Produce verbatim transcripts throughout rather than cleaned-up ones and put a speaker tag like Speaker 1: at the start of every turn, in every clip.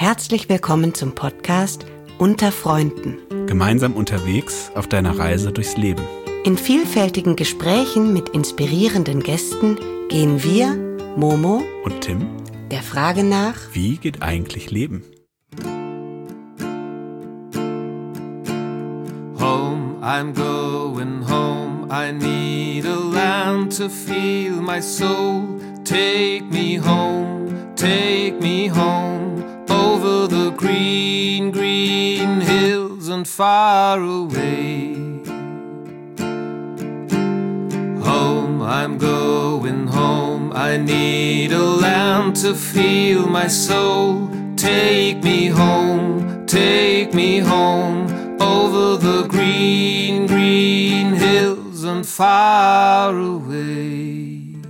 Speaker 1: Herzlich willkommen zum Podcast Unter Freunden.
Speaker 2: Gemeinsam unterwegs auf deiner Reise durchs Leben.
Speaker 1: In vielfältigen Gesprächen mit inspirierenden Gästen gehen wir, Momo
Speaker 2: und Tim,
Speaker 1: der Frage nach,
Speaker 2: wie geht eigentlich Leben?
Speaker 3: Home, I'm going home. I need a land to feel my soul. Take me home, take me home, over the green, green hills and far away. Home, I'm going home. I need a land to feel my soul. Take me home, take me home, over the green, green hills and far away.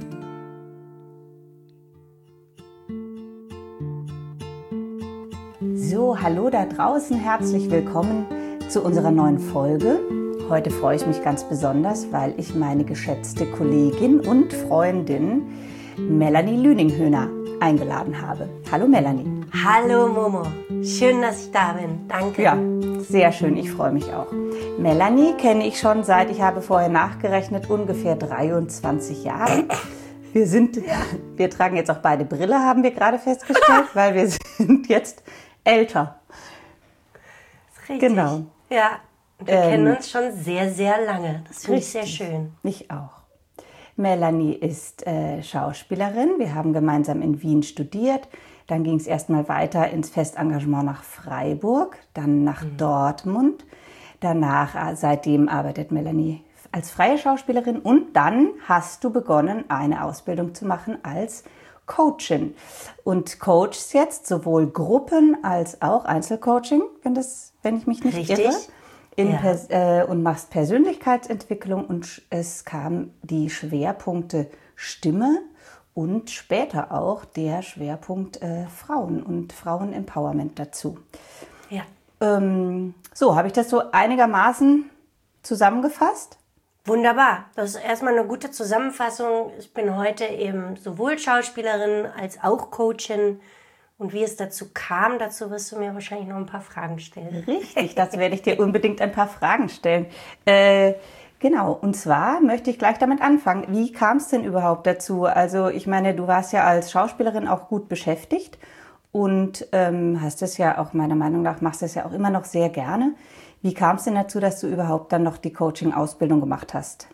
Speaker 4: So, hallo da draußen, herzlich willkommen zu unserer neuen Folge. Heute freue ich mich ganz besonders, weil ich meine geschätzte Kollegin und Freundin Melanie Lüninghöhner eingeladen habe. Hallo Melanie.
Speaker 5: Hallo Momo, schön, dass ich da bin. Danke.
Speaker 4: Ja, sehr schön, ich freue mich auch. Melanie kenne ich schon seit, ich habe vorher nachgerechnet, ungefähr dreiundzwanzig Jahre. Wir sind, wir tragen jetzt auch beide Brille, haben wir gerade festgestellt, weil wir sind jetzt älter.
Speaker 5: Das ist richtig.
Speaker 4: Genau.
Speaker 5: Ja, wir
Speaker 4: Ähm,
Speaker 5: kennen uns schon sehr, sehr lange. Das finde ich sehr
Speaker 4: Richtig.
Speaker 5: schön.
Speaker 4: Ich auch. Melanie ist äh, Schauspielerin. Wir haben gemeinsam in Wien studiert. Dann ging es erstmal weiter ins Festengagement nach Freiburg, dann nach
Speaker 5: Mhm.
Speaker 4: Dortmund. Danach, äh, seitdem arbeitet Melanie als freie Schauspielerin. Und dann hast du begonnen, eine Ausbildung zu machen als Coachin. Und coachst jetzt sowohl Gruppen als auch Einzelcoaching, wenn, das, wenn ich mich nicht
Speaker 5: Richtig.
Speaker 4: irre. In
Speaker 5: Ja.
Speaker 4: Pers- äh, und machst Persönlichkeitsentwicklung und sch- es kamen die Schwerpunkte Stimme und später auch der Schwerpunkt äh, Frauen und Frauenempowerment dazu.
Speaker 5: Ja,
Speaker 4: Ähm, so, habe ich das so einigermaßen zusammengefasst?
Speaker 5: wunderbar. Das ist erstmal eine gute Zusammenfassung. Ich bin heute eben sowohl Schauspielerin als auch Coachin. Und wie es dazu kam, dazu wirst du mir wahrscheinlich noch ein paar Fragen stellen.
Speaker 4: Richtig, das werde ich dir unbedingt ein paar Fragen stellen. Äh, genau, und zwar möchte ich gleich damit anfangen. Wie kam es denn überhaupt dazu? Also ich meine, du warst ja als Schauspielerin auch gut beschäftigt und ähm, hast es ja auch meiner Meinung nach, machst es ja auch immer noch sehr gerne. Wie kam es denn dazu, dass du überhaupt dann noch die Coaching-Ausbildung gemacht hast?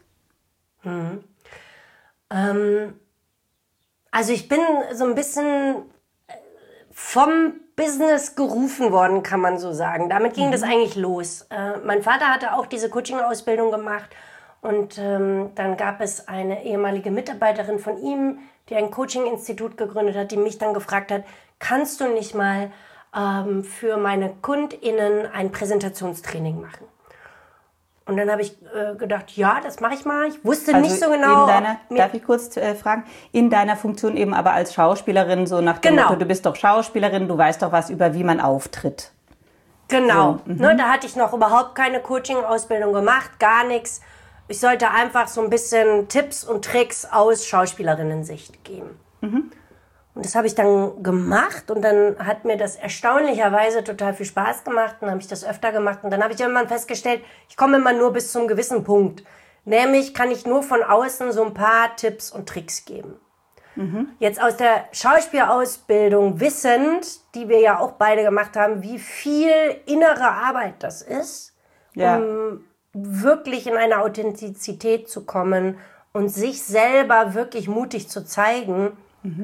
Speaker 5: Ähm, also ich bin so ein bisschen vom Business gerufen worden, kann man so sagen. Damit ging das eigentlich los. Äh, mein Vater hatte auch diese Coaching-Ausbildung gemacht und ähm, dann gab es eine ehemalige Mitarbeiterin von ihm, die ein Coaching-Institut gegründet hat, die mich dann gefragt hat, kannst du nicht mal ähm, für meine KundInnen ein Präsentationstraining machen? Und dann habe ich äh, gedacht, ja, das mache ich mal. Ich wusste nicht so genau.
Speaker 4: In deiner,
Speaker 5: ob mir-
Speaker 4: darf ich kurz äh, fragen? In deiner Funktion eben aber als Schauspielerin, so nach dem
Speaker 5: Genau.
Speaker 4: Motto, du bist doch Schauspielerin, du weißt doch was über, wie man auftritt.
Speaker 5: Genau.
Speaker 4: So, mhm.
Speaker 5: Ne, da hatte ich noch überhaupt keine Coaching-Ausbildung gemacht, gar nichts. Ich sollte einfach so ein bisschen Tipps und Tricks aus Schauspielerinnen-Sicht geben.
Speaker 4: Mhm.
Speaker 5: Und das habe ich dann gemacht und dann hat mir das erstaunlicherweise total viel Spaß gemacht. Dann habe ich das öfter gemacht und dann habe ich irgendwann festgestellt, ich komme immer nur bis zu einem gewissen Punkt. Nämlich kann ich nur von außen so ein paar Tipps und Tricks geben. Jetzt aus der Schauspielausbildung wissend, die wir ja auch beide gemacht haben, wie viel innere Arbeit das ist,
Speaker 4: Ja.
Speaker 5: um wirklich in eine Authentizität zu kommen und sich selber wirklich mutig zu zeigen,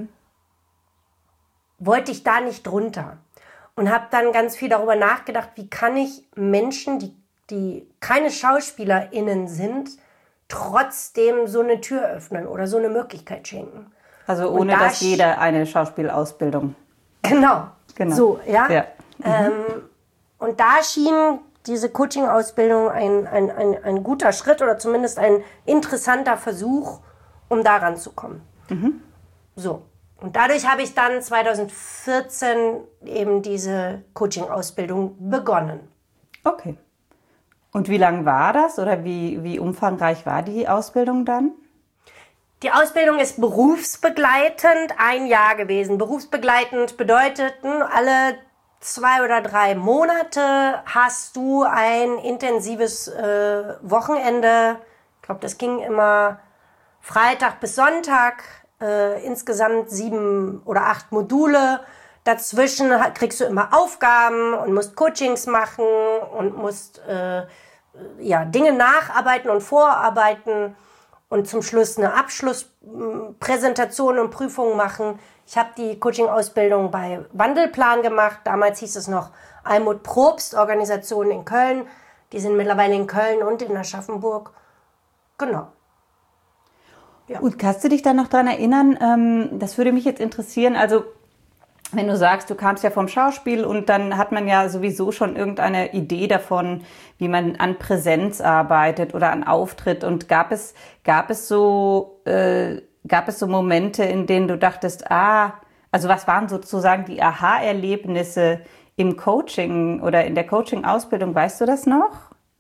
Speaker 5: wollte ich da nicht drunter. Und habe dann ganz viel darüber nachgedacht, wie kann ich Menschen, die, die keine SchauspielerInnen sind, trotzdem so eine Tür öffnen oder so eine Möglichkeit schenken.
Speaker 4: Also
Speaker 5: Und
Speaker 4: ohne,
Speaker 5: da
Speaker 4: dass
Speaker 5: sch-
Speaker 4: jeder eine Schauspielausbildung.
Speaker 5: Genau.
Speaker 4: Genau.
Speaker 5: So, ja.
Speaker 4: Ja.
Speaker 5: Ähm, und da schien diese Coaching-Ausbildung ein, ein, ein, ein guter Schritt oder zumindest ein interessanter Versuch, um da ranzukommen. So. Und dadurch habe ich dann zweitausendvierzehn eben diese Coaching-Ausbildung begonnen.
Speaker 4: Okay. Und wie lang war das oder wie, wie umfangreich war die Ausbildung dann?
Speaker 5: Die Ausbildung ist berufsbegleitend ein Jahr gewesen. Berufsbegleitend bedeuteten alle zwei oder drei Monate hast du ein intensives äh, Wochenende. Ich glaube, das ging immer Freitag bis Sonntag, äh, insgesamt sieben oder acht Module. Dazwischen kriegst du immer Aufgaben und musst Coachings machen und musst äh, ja, Dinge nacharbeiten und vorarbeiten und zum Schluss eine Abschlusspräsentation und Prüfung machen. Ich habe die Coaching-Ausbildung bei Wandelplan gemacht. Damals hieß es noch Almut Probst, Organisation in Köln. Die sind mittlerweile in Köln und in Aschaffenburg. Genau. Ja.
Speaker 4: Und kannst du dich da noch dran erinnern? Ähm, das würde mich jetzt interessieren. Also, wenn du sagst, du kamst ja vom Schauspiel und dann hat man ja sowieso schon irgendeine Idee davon, wie man an Präsenz arbeitet oder an Auftritt. Und gab es, gab es so, äh, gab es so Momente, in denen du dachtest, ah, also was waren sozusagen die Aha-Erlebnisse im Coaching oder in der Coaching-Ausbildung? Weißt du das noch?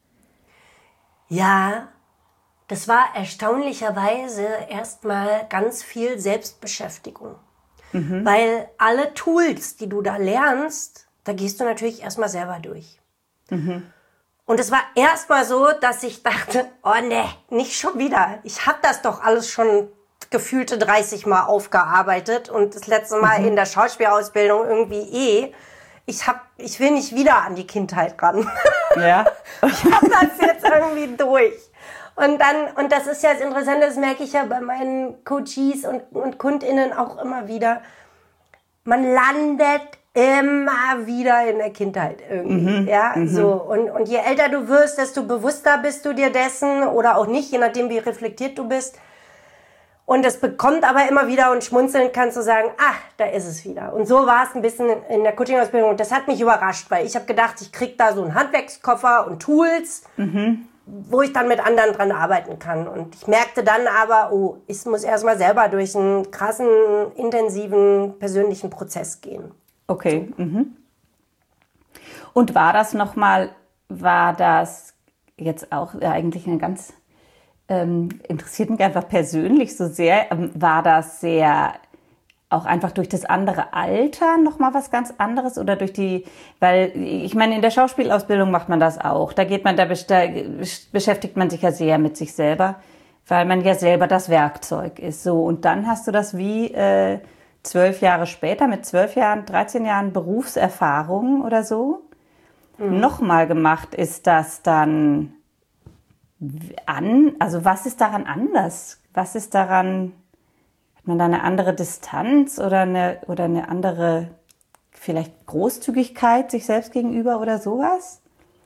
Speaker 5: Ja, das war erstaunlicherweise erstmal ganz viel Selbstbeschäftigung. Mhm. Weil alle Tools, die du da lernst, da gehst du natürlich erstmal selber durch. Mhm. Und es war erstmal so, dass ich dachte, oh ne, nicht schon wieder. Ich habe das doch alles schon gefühlte dreißig Mal aufgearbeitet und das letzte Mal mhm. in der Schauspielausbildung irgendwie eh. Ich, hab, ich will nicht wieder an die Kindheit ran.
Speaker 4: Ja.
Speaker 5: Ich habe das jetzt irgendwie durch. Und dann, und das ist ja das Interessante, das merke ich ja bei meinen Coaches und, und KundInnen auch immer wieder. Man landet immer wieder in der Kindheit irgendwie, mhm, ja, mhm. so. Und, und je älter du wirst, desto bewusster bist du dir dessen oder auch nicht, je nachdem, wie reflektiert du bist. Und das bekommt aber immer wieder und schmunzelnd kannst du sagen, ach, da ist es wieder. Und so war es ein bisschen in der Coaching-Ausbildung und das hat mich überrascht, weil ich habe gedacht, ich krieg da so einen Handwerkskoffer und Tools, mhm. wo ich dann mit anderen dran arbeiten kann. Und ich merkte dann aber, oh, ich muss erstmal selber durch einen krassen, intensiven, persönlichen Prozess gehen.
Speaker 4: Okay. Mhm. Und war das nochmal, war das jetzt auch eigentlich eine ganz, ähm, interessiert mich einfach persönlich so sehr, ähm, war das sehr, auch einfach durch das andere Alter nochmal was ganz anderes oder durch die, weil ich meine, in der Schauspielausbildung macht man das auch. Da geht man, da beschäftigt man sich ja sehr mit sich selber, weil man ja selber das Werkzeug ist. So, und dann hast du das wie äh, zwölf Jahre später, mit zwölf Jahren, dreizehn Jahren Berufserfahrung oder so, mhm. nochmal gemacht. Ist das dann an, also was ist daran anders? Was ist daran, hat man da eine andere Distanz oder eine, oder eine andere, vielleicht Großzügigkeit sich selbst gegenüber oder sowas?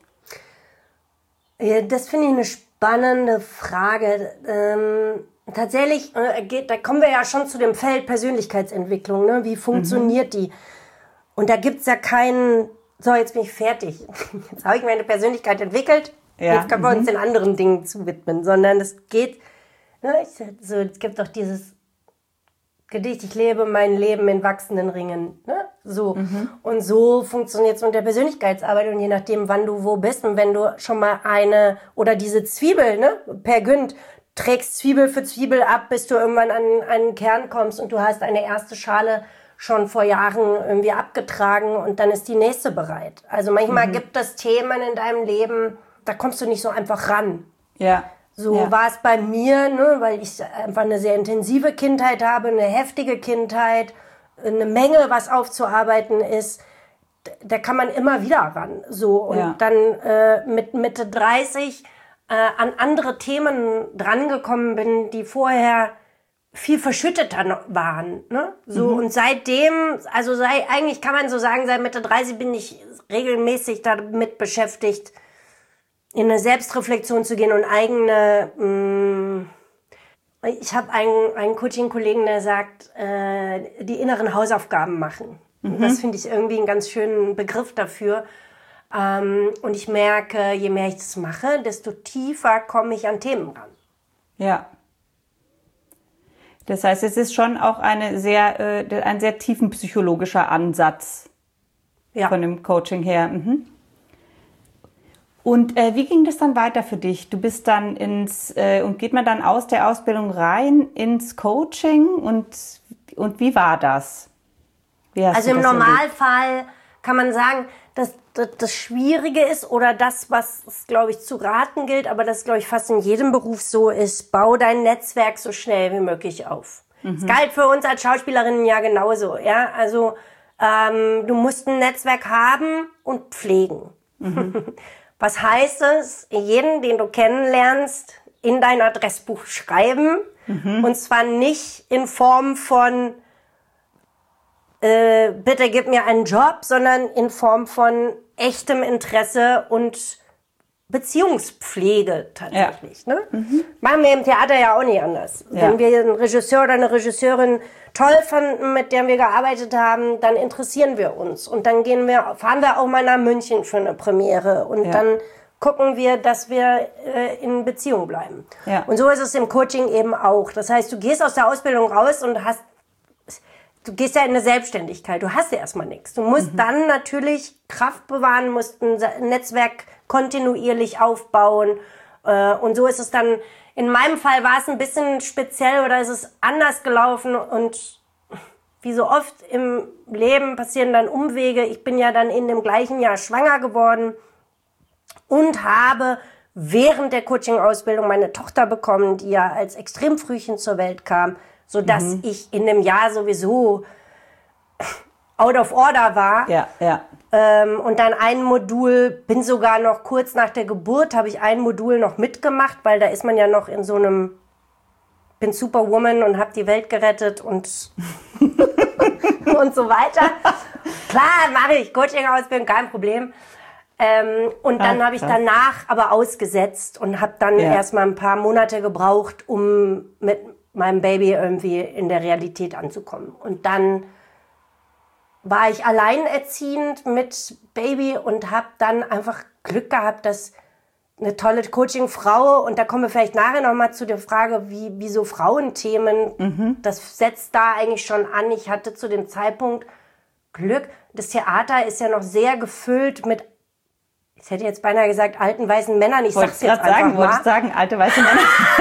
Speaker 5: Ja, das finde ich eine spannende Frage. Ähm, tatsächlich, äh, geht, da kommen wir ja schon zu dem Feld Persönlichkeitsentwicklung. Ne? Wie funktioniert mhm. die? Und da gibt's ja keinen, so jetzt bin ich fertig. Jetzt habe ich meine Persönlichkeit entwickelt. Ja. Jetzt können wir mhm. uns den anderen Dingen zuwidmen. Sondern es geht, ne, ich, so, es gibt doch dieses Gedicht, ich lebe mein Leben in wachsenden Ringen. Ne? So. Mhm. Und so funktioniert es mit der Persönlichkeitsarbeit. Und je nachdem, wann du wo bist und wenn du schon mal eine, oder diese Zwiebel, ne, Per Günd, trägst Zwiebel für Zwiebel ab, bis du irgendwann an einen Kern kommst und du hast eine erste Schale schon vor Jahren irgendwie abgetragen und dann ist die nächste bereit. Also manchmal mhm. gibt es Themen in deinem Leben, da kommst du nicht so einfach ran.
Speaker 4: Ja.
Speaker 5: So
Speaker 4: ja.
Speaker 5: war es bei mir, ne, weil ich einfach eine sehr intensive Kindheit habe, eine heftige Kindheit, eine Menge, was aufzuarbeiten ist. Da kann man immer wieder ran. So. Und ja. dann äh, mit Mitte dreißig äh, an andere Themen drangekommen bin, die vorher viel verschütteter waren. Ne? So, mhm. und seitdem, also sei, eigentlich kann man so sagen, seit Mitte dreißig bin ich regelmäßig damit beschäftigt, in eine Selbstreflexion zu gehen und eigene, mh, ich habe einen, einen Coaching-Kollegen, der sagt, äh, die inneren Hausaufgaben machen. Mhm. Das finde ich irgendwie einen ganz schönen Begriff dafür. Ähm, und ich merke, je mehr ich das mache, desto tiefer komme ich an Themen ran.
Speaker 4: Ja. Das heißt, es ist schon auch eine sehr, äh, ein sehr tiefenpsychologischer Ansatz ja. von dem Coaching her. Mhm. Und äh, wie ging das dann weiter für dich? Du bist dann ins, äh, und geht man dann aus der Ausbildung rein ins Coaching und, und wie war das? Wie hast
Speaker 5: also
Speaker 4: du
Speaker 5: im
Speaker 4: das
Speaker 5: Normalfall erlebt? kann man sagen, dass das Schwierige ist oder das, was es, glaube ich, zu raten gilt, aber das, glaube ich, fast in jedem Beruf so ist, bau dein Netzwerk so schnell wie möglich auf. Mhm. Das galt für uns als Schauspielerinnen ja genauso. Ja? Also ähm, du musst ein Netzwerk haben und pflegen. Mhm. Was heißt es? Jeden, den du kennenlernst, in dein Adressbuch schreiben. Mhm. Und zwar nicht in Form von äh, bitte gib mir einen Job, sondern in Form von echtem Interesse und Beziehungspflege tatsächlich. Ja. Ne? Mhm. Machen wir im Theater ja auch nicht anders. Ja. Wenn wir einen Regisseur oder eine Regisseurin toll fanden, mit der wir gearbeitet haben, dann interessieren wir uns. Und dann gehen wir, fahren wir auch mal nach München für eine Premiere. Und ja. dann gucken wir, dass wir äh, in Beziehung bleiben. Ja. Und so ist es im Coaching eben auch. Das heißt, du gehst aus der Ausbildung raus und hast, du gehst ja in eine Selbstständigkeit. Du hast ja erstmal nichts. Du musst mhm. dann natürlich Kraft bewahren, musst ein Netzwerk kontinuierlich aufbauen. Äh, und so ist es dann, in meinem Fall war es ein bisschen speziell oder ist es anders gelaufen und wie so oft im Leben passieren dann Umwege. Ich bin ja dann in dem gleichen Jahr schwanger geworden und habe während der Coaching-Ausbildung meine Tochter bekommen, die ja als Extremfrühchen zur Welt kam, sodass mhm. ich in dem Jahr sowieso out of order war.
Speaker 4: Ja, ja.
Speaker 5: Ähm, und dann ein Modul, bin sogar noch kurz nach der Geburt, habe ich ein Modul noch mitgemacht, weil da ist man ja noch in so einem, bin Superwoman und habe die Welt gerettet und und so weiter. Klar, mache ich Coaching-Ausbildung, kein Problem. Ähm, und dann habe ich danach aber ausgesetzt und habe dann ja. erst mal ein paar Monate gebraucht, um mit meinem Baby irgendwie in der Realität anzukommen. Und dann war ich alleinerziehend mit Baby und habe dann einfach Glück gehabt, dass eine tolle Coaching-Frau, und da kommen wir vielleicht nachher nochmal zu der Frage, wie, wie so Frauenthemen, mhm. das setzt da eigentlich schon an. Ich hatte zu dem Zeitpunkt Glück. Das Theater ist ja noch sehr gefüllt mit, ich hätte jetzt beinahe gesagt, alten weißen Männern. Ich sag's jetzt einfach
Speaker 4: sagen,
Speaker 5: mal.
Speaker 4: Wollte ich sagen, alte weiße Männer.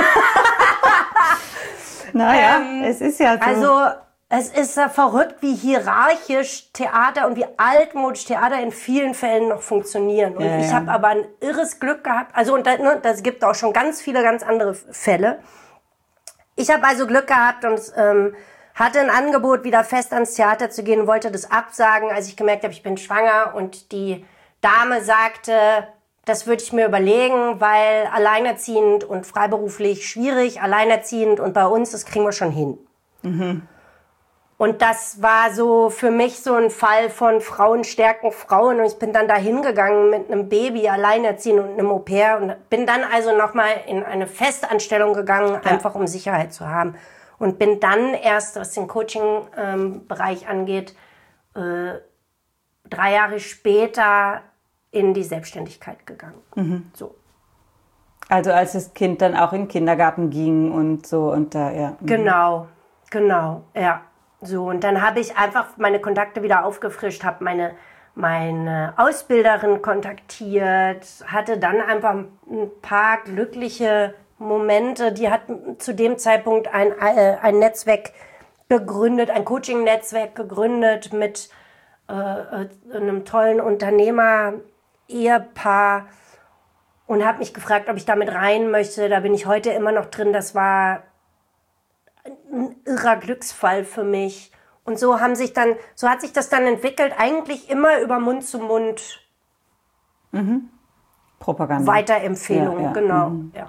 Speaker 4: Naja, ähm, es ist ja so.
Speaker 5: Also, es ist ja verrückt, wie hierarchisch Theater und wie altmodisch Theater in vielen Fällen noch funktionieren. Und ja, ich ja. habe aber ein irres Glück gehabt. Also, und das, ne, das gibt auch schon ganz viele ganz andere Fälle. Ich habe also Glück gehabt und ähm, hatte ein Angebot, wieder fest ans Theater zu gehen, wollte das absagen, als ich gemerkt habe, ich bin schwanger. Und die Dame sagte, das würde ich mir überlegen, weil alleinerziehend und freiberuflich schwierig, alleinerziehend und bei uns, das kriegen wir schon hin. Mhm. Und das war so für mich so ein Fall von Frauen stärken Frauen. Und ich bin dann da hingegangen mit einem Baby, alleinerziehend und einem Au-pair. Und bin dann also nochmal in eine Festanstellung gegangen, ja. einfach um Sicherheit zu haben. Und bin dann erst, was den Coaching-Bereich ähm, angeht, äh, drei Jahre später in die Selbstständigkeit gegangen. Mhm. So.
Speaker 4: Also als das Kind dann auch in den Kindergarten ging und so und da, ja. Mhm.
Speaker 5: Genau, genau, ja. So, und dann habe ich einfach meine Kontakte wieder aufgefrischt, habe meine, meine Ausbilderin kontaktiert, hatte dann einfach ein paar glückliche Momente. Die hat zu dem Zeitpunkt ein, äh, ein Netzwerk gegründet, ein Coaching-Netzwerk gegründet mit äh, einem tollen Unternehmer-Ehepaar und habe mich gefragt, ob ich damit rein möchte. Da bin ich heute immer noch drin. Das war ein irrer Glücksfall für mich. Und so haben sich dann, so hat sich das dann entwickelt, eigentlich immer über Mund zu Mund.
Speaker 4: Mhm. Propaganda.
Speaker 5: Weiterempfehlung, ja, ja. genau. Mhm. Ja.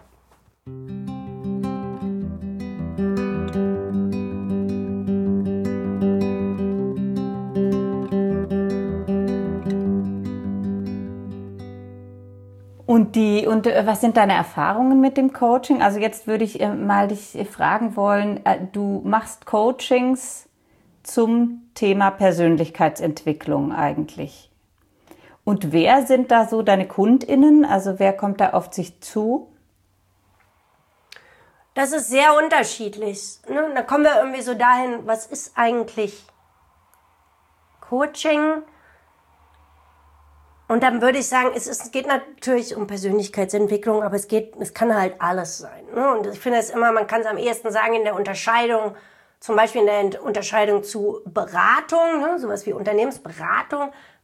Speaker 4: Und die und was sind deine Erfahrungen mit dem Coaching? Also jetzt würde ich mal dich fragen wollen, du machst Coachings zum Thema Persönlichkeitsentwicklung eigentlich. Und wer sind da so deine KundInnen? Also wer kommt da auf sich zu?
Speaker 5: Das ist sehr unterschiedlich. Ne? Da kommen wir irgendwie so dahin, was ist eigentlich Coaching? Und dann würde ich sagen, es, ist, es geht natürlich um Persönlichkeitsentwicklung, aber es geht, es kann halt alles sein. Ne? Und ich finde es immer, man kann es am ehesten sagen in der Unterscheidung, zum Beispiel in der Unterscheidung zu Beratung, ne? Sowas wie Unternehmensberatung,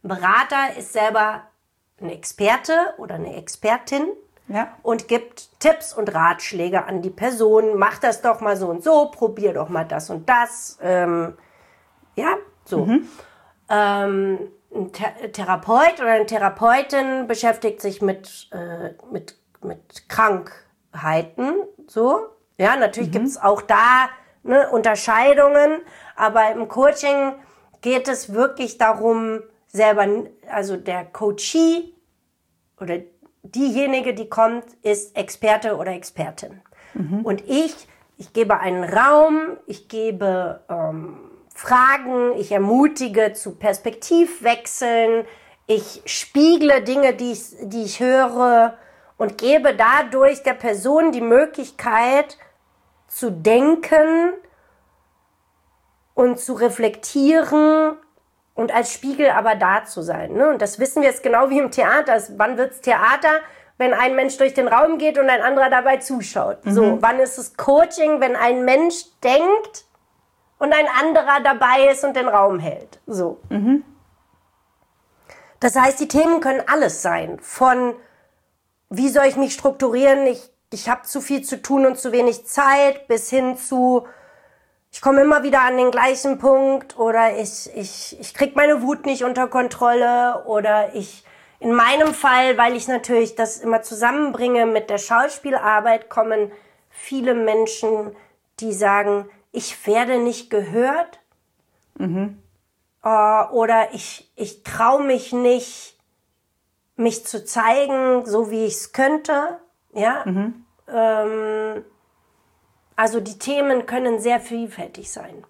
Speaker 5: Ein Berater ist selber ein Experte oder eine Expertin
Speaker 4: Ja.
Speaker 5: und gibt Tipps und Ratschläge an die Person. Mach das doch mal so und so, probier doch mal das und das. Ähm, ja, so. Mhm. Ähm, ein Th- Therapeut oder eine Therapeutin beschäftigt sich mit, äh, mit, mit Krankheiten. So. Ja, natürlich mhm. gibt es auch da ne, Unterscheidungen, aber im Coaching geht es wirklich darum, selber, also der Coachee oder diejenige, die kommt, ist Experte oder Expertin. Mhm. Und ich, ich gebe einen Raum, ich gebe ähm, Fragen, ich ermutige zu Perspektivwechseln, ich spiegle Dinge, die ich, die ich höre und gebe dadurch der Person die Möglichkeit zu denken und zu reflektieren und als Spiegel aber da zu sein. Ne? Und das wissen wir jetzt genau wie im Theater. Wann wird's Theater? Wenn ein Mensch durch den Raum geht und ein anderer dabei zuschaut. Mhm. So, wann ist es Coaching? Wenn ein Mensch denkt und ein anderer dabei ist und den Raum hält. So. Mhm. Das heißt, die Themen können alles sein. Von wie soll ich mich strukturieren? Ich, ich habe zu viel zu tun und zu wenig Zeit, bis hin zu ich komme immer wieder an den gleichen Punkt oder ich, ich, ich krieg meine Wut nicht unter Kontrolle oder ich, in meinem Fall, weil ich natürlich das immer zusammenbringe mit der Schauspielarbeit, kommen viele Menschen, die sagen, ich werde nicht gehört mhm. äh, oder ich, ich traue mich nicht, mich zu zeigen, so wie ich es könnte. Ja. Mhm. Ähm, Also die Themen können sehr vielfältig sein.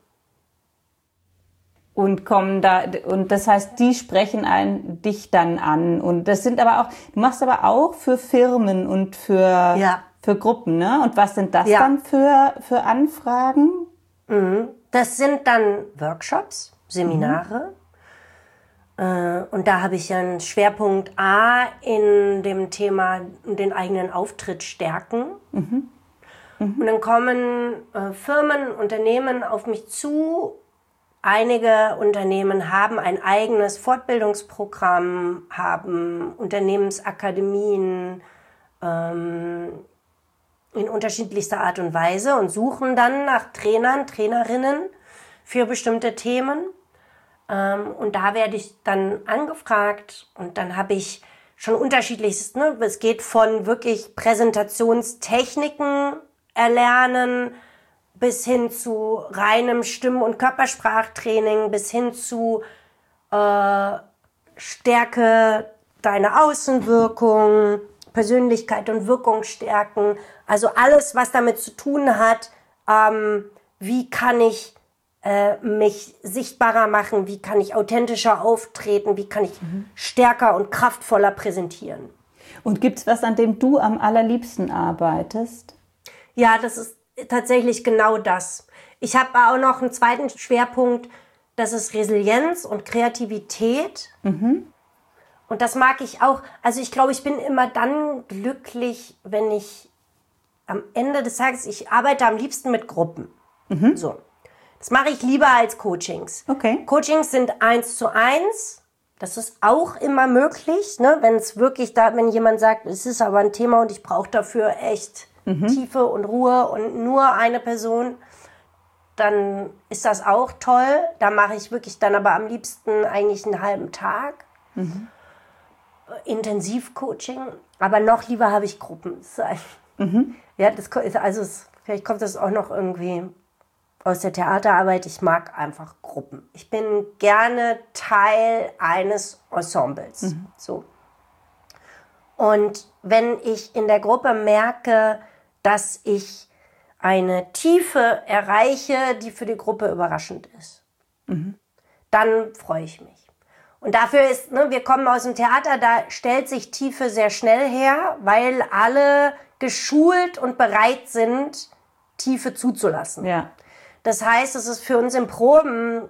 Speaker 4: Und kommen da, und das heißt, die sprechen einen, dich dann an. Und das sind aber auch, du machst aber auch für Firmen und für,
Speaker 5: ja.
Speaker 4: für Gruppen, ne? Und was sind das
Speaker 5: ja.
Speaker 4: dann für, für Anfragen?
Speaker 5: Mhm. Das sind dann Workshops, Seminare. Mhm. Äh, und da habe ich einen Schwerpunkt A in dem Thema, den eigenen Auftritt stärken. Mhm. Und dann kommen äh, Firmen, Unternehmen auf mich zu. Einige Unternehmen haben ein eigenes Fortbildungsprogramm, haben Unternehmensakademien ähm, in unterschiedlichster Art und Weise und suchen dann nach Trainern, Trainerinnen für bestimmte Themen. Ähm, und da werde ich dann angefragt und dann habe ich schon unterschiedliches. Ne? Es geht von wirklich Präsentationstechniken erlernen, bis hin zu reinem Stimm- und Körpersprachtraining, bis hin zu äh, Stärke deiner Außenwirkung, Persönlichkeit und Wirkung stärken. Also alles, was damit zu tun hat, ähm, wie kann ich äh, mich sichtbarer machen, wie kann ich authentischer auftreten, wie kann ich mhm. stärker und kraftvoller präsentieren.
Speaker 4: Und gibt's was, an dem du am allerliebsten arbeitest?
Speaker 5: Ja, das ist tatsächlich genau das. Ich habe auch noch einen zweiten Schwerpunkt, das ist Resilienz und Kreativität. Mhm. Und das mag ich auch. Also ich glaube, ich bin immer dann glücklich, wenn ich am Ende des Tages, ich arbeite am liebsten mit Gruppen. Mhm. So. Das mache ich lieber als Coachings.
Speaker 4: Okay.
Speaker 5: Coachings sind eins zu eins. Das ist auch immer möglich, ne? Wenn es wirklich da, wenn jemand sagt, es ist aber ein Thema und ich brauche dafür echt Mhm. Tiefe und Ruhe und nur eine Person, dann ist das auch toll. Da mache ich wirklich dann aber am liebsten eigentlich einen halben Tag. Mhm. Intensivcoaching. Aber noch lieber habe ich Gruppen. Mhm. Ja, das, also vielleicht kommt das auch noch irgendwie aus der Theaterarbeit. Ich mag einfach Gruppen. Ich bin gerne Teil eines Ensembles. Mhm. So. Und wenn ich in der Gruppe merke, dass ich eine Tiefe erreiche, die für die Gruppe überraschend ist, mhm. dann freue ich mich. Und dafür ist, ne, wir kommen aus dem Theater, da stellt sich Tiefe sehr schnell her, weil alle geschult und bereit sind, Tiefe zuzulassen.
Speaker 4: Ja.
Speaker 5: Das heißt, es ist für uns im Proben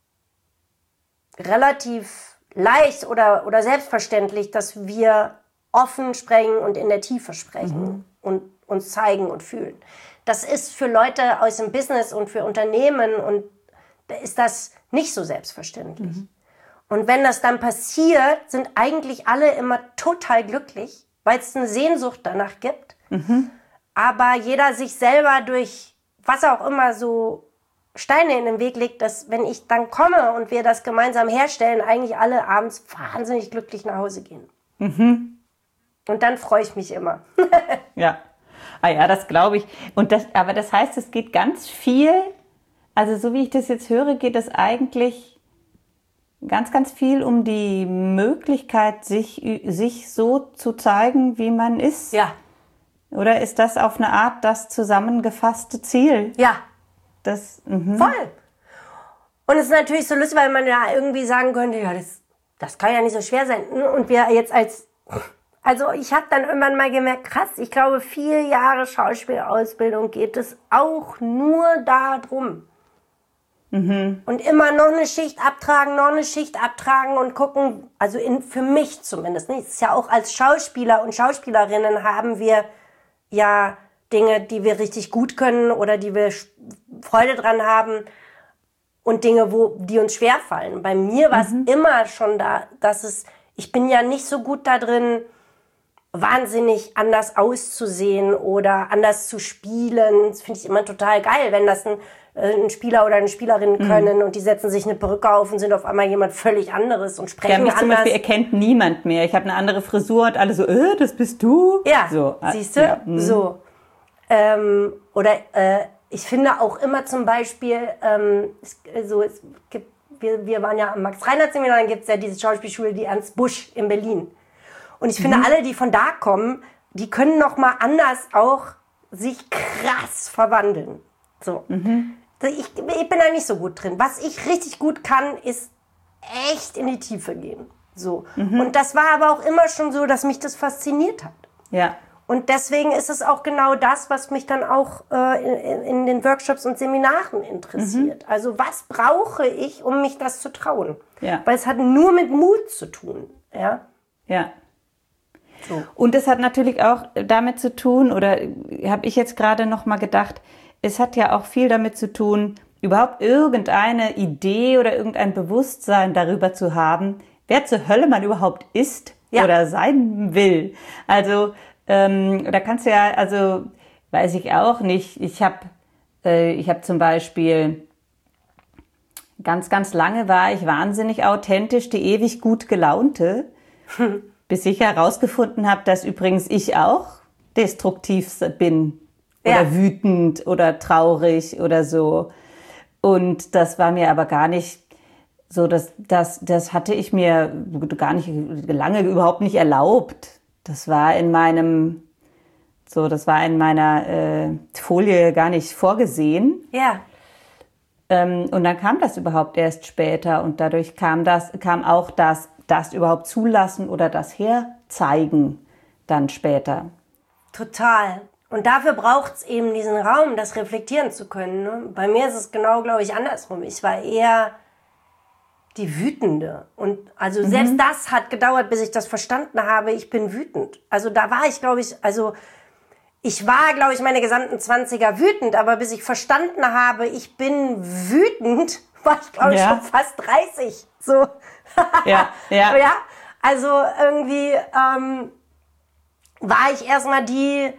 Speaker 5: relativ leicht oder, oder selbstverständlich, dass wir offen sprechen und in der Tiefe sprechen mhm. und uns zeigen und fühlen. Das ist für Leute aus dem Business und für Unternehmen und da ist das nicht so selbstverständlich. Mhm. Und wenn das dann passiert, sind eigentlich alle immer total glücklich, weil es eine Sehnsucht danach gibt. Mhm. Aber jeder sich selber durch was auch immer so Steine in den Weg legt, dass wenn ich dann komme und wir das gemeinsam herstellen, eigentlich alle abends wahnsinnig glücklich nach Hause gehen. Mhm. Und dann freue ich mich immer.
Speaker 4: Ja. Ah ja, das glaube ich. Und das, aber das heißt, es geht ganz viel, also so wie ich das jetzt höre, geht es eigentlich ganz, ganz viel um die Möglichkeit, sich, sich so zu zeigen, wie man ist.
Speaker 5: Ja.
Speaker 4: Oder ist das auf eine Art das zusammengefasste Ziel?
Speaker 5: Ja.
Speaker 4: Das, mhm.
Speaker 5: Voll. Und es ist natürlich so lustig, weil man ja irgendwie sagen könnte, ja, das, das kann ja nicht so schwer sein. Und wir jetzt als, also ich habe dann irgendwann mal gemerkt, krass, ich glaube, vier Jahre Schauspielausbildung geht es auch nur darum. Mhm. Und immer noch eine Schicht abtragen, noch eine Schicht abtragen und gucken, also in, für mich zumindest, nicht? Es ist ja auch als Schauspieler und Schauspielerinnen haben wir ja Dinge, die wir richtig gut können oder die wir Freude dran haben und Dinge, wo, die uns schwerfallen. Bei mir war es mhm. immer schon da, dass es, ich bin ja nicht so gut da drin, wahnsinnig anders auszusehen oder anders zu spielen. Das finde ich immer total geil, wenn das ein ein Spieler oder eine Spielerin können mhm. und die setzen sich eine Perücke auf und sind auf einmal jemand völlig anderes und sprechen
Speaker 4: ja, mich
Speaker 5: anders.
Speaker 4: Zum Beispiel erkennt niemand mehr. Ich habe eine andere Frisur und alle so, äh, das bist du?
Speaker 5: Ja,
Speaker 4: so,
Speaker 5: siehst du?
Speaker 4: Ja. Mhm.
Speaker 5: So. Ähm, oder äh, ich finde auch immer zum Beispiel, ähm, es, so, es gibt, wir, wir waren ja am Max-Reinhardt-Seminar, dann gibt es ja diese Schauspielschule, die Ernst Busch in Berlin. Und ich finde, mhm. alle, die von da kommen, die können noch mal anders auch sich krass verwandeln. So. Mhm. Ich, ich bin da nicht so gut drin. Was ich richtig gut kann, ist echt in die Tiefe gehen. So. Mhm. Und das war aber auch immer schon so, dass mich das fasziniert hat.
Speaker 4: Ja.
Speaker 5: Und deswegen ist es auch genau das, was mich dann auch äh, in, in den Workshops und Seminaren interessiert. Mhm. Also was brauche ich, um mich das zu trauen?
Speaker 4: Ja.
Speaker 5: Weil es hat nur mit Mut zu tun. Ja.
Speaker 4: Ja. So. Und es hat natürlich auch damit zu tun, oder habe ich jetzt gerade noch mal gedacht, es hat ja auch viel damit zu tun, überhaupt irgendeine Idee oder irgendein Bewusstsein darüber zu haben, wer zur Hölle man überhaupt ist ja. oder sein will. Also ähm, da kannst du ja, also weiß ich auch nicht, ich habe äh, ich habe zum Beispiel ganz, ganz lange war ich wahnsinnig authentisch, die ewig gut gelaunte, hm. bis ich herausgefunden habe, dass übrigens ich auch destruktiv bin. Oder ja. wütend oder traurig oder so. Und das war mir aber gar nicht so, dass das, das hatte ich mir gar nicht lange überhaupt nicht erlaubt. Das war in meinem, so, das war in meiner äh, Folie gar nicht vorgesehen.
Speaker 5: Ja.
Speaker 4: Ähm, und dann kam das überhaupt erst später und dadurch kam das, kam auch das, das überhaupt zulassen oder das herzeigen dann später.
Speaker 5: Total. Und dafür braucht es eben diesen Raum, das reflektieren zu können. Ne? Bei mir ist es genau, glaube ich, andersrum. Ich war eher die Wütende. Und also mhm. selbst das hat gedauert, bis ich das verstanden habe, ich bin wütend. Also da war ich, glaube ich, also ich war, glaube ich, meine gesamten Zwanziger wütend, aber bis ich verstanden habe, ich bin wütend, war ich, glaube ich,
Speaker 4: ja.
Speaker 5: schon fast dreißig. So.
Speaker 4: Ja, ja.
Speaker 5: ja, also irgendwie ähm, war ich erstmal die,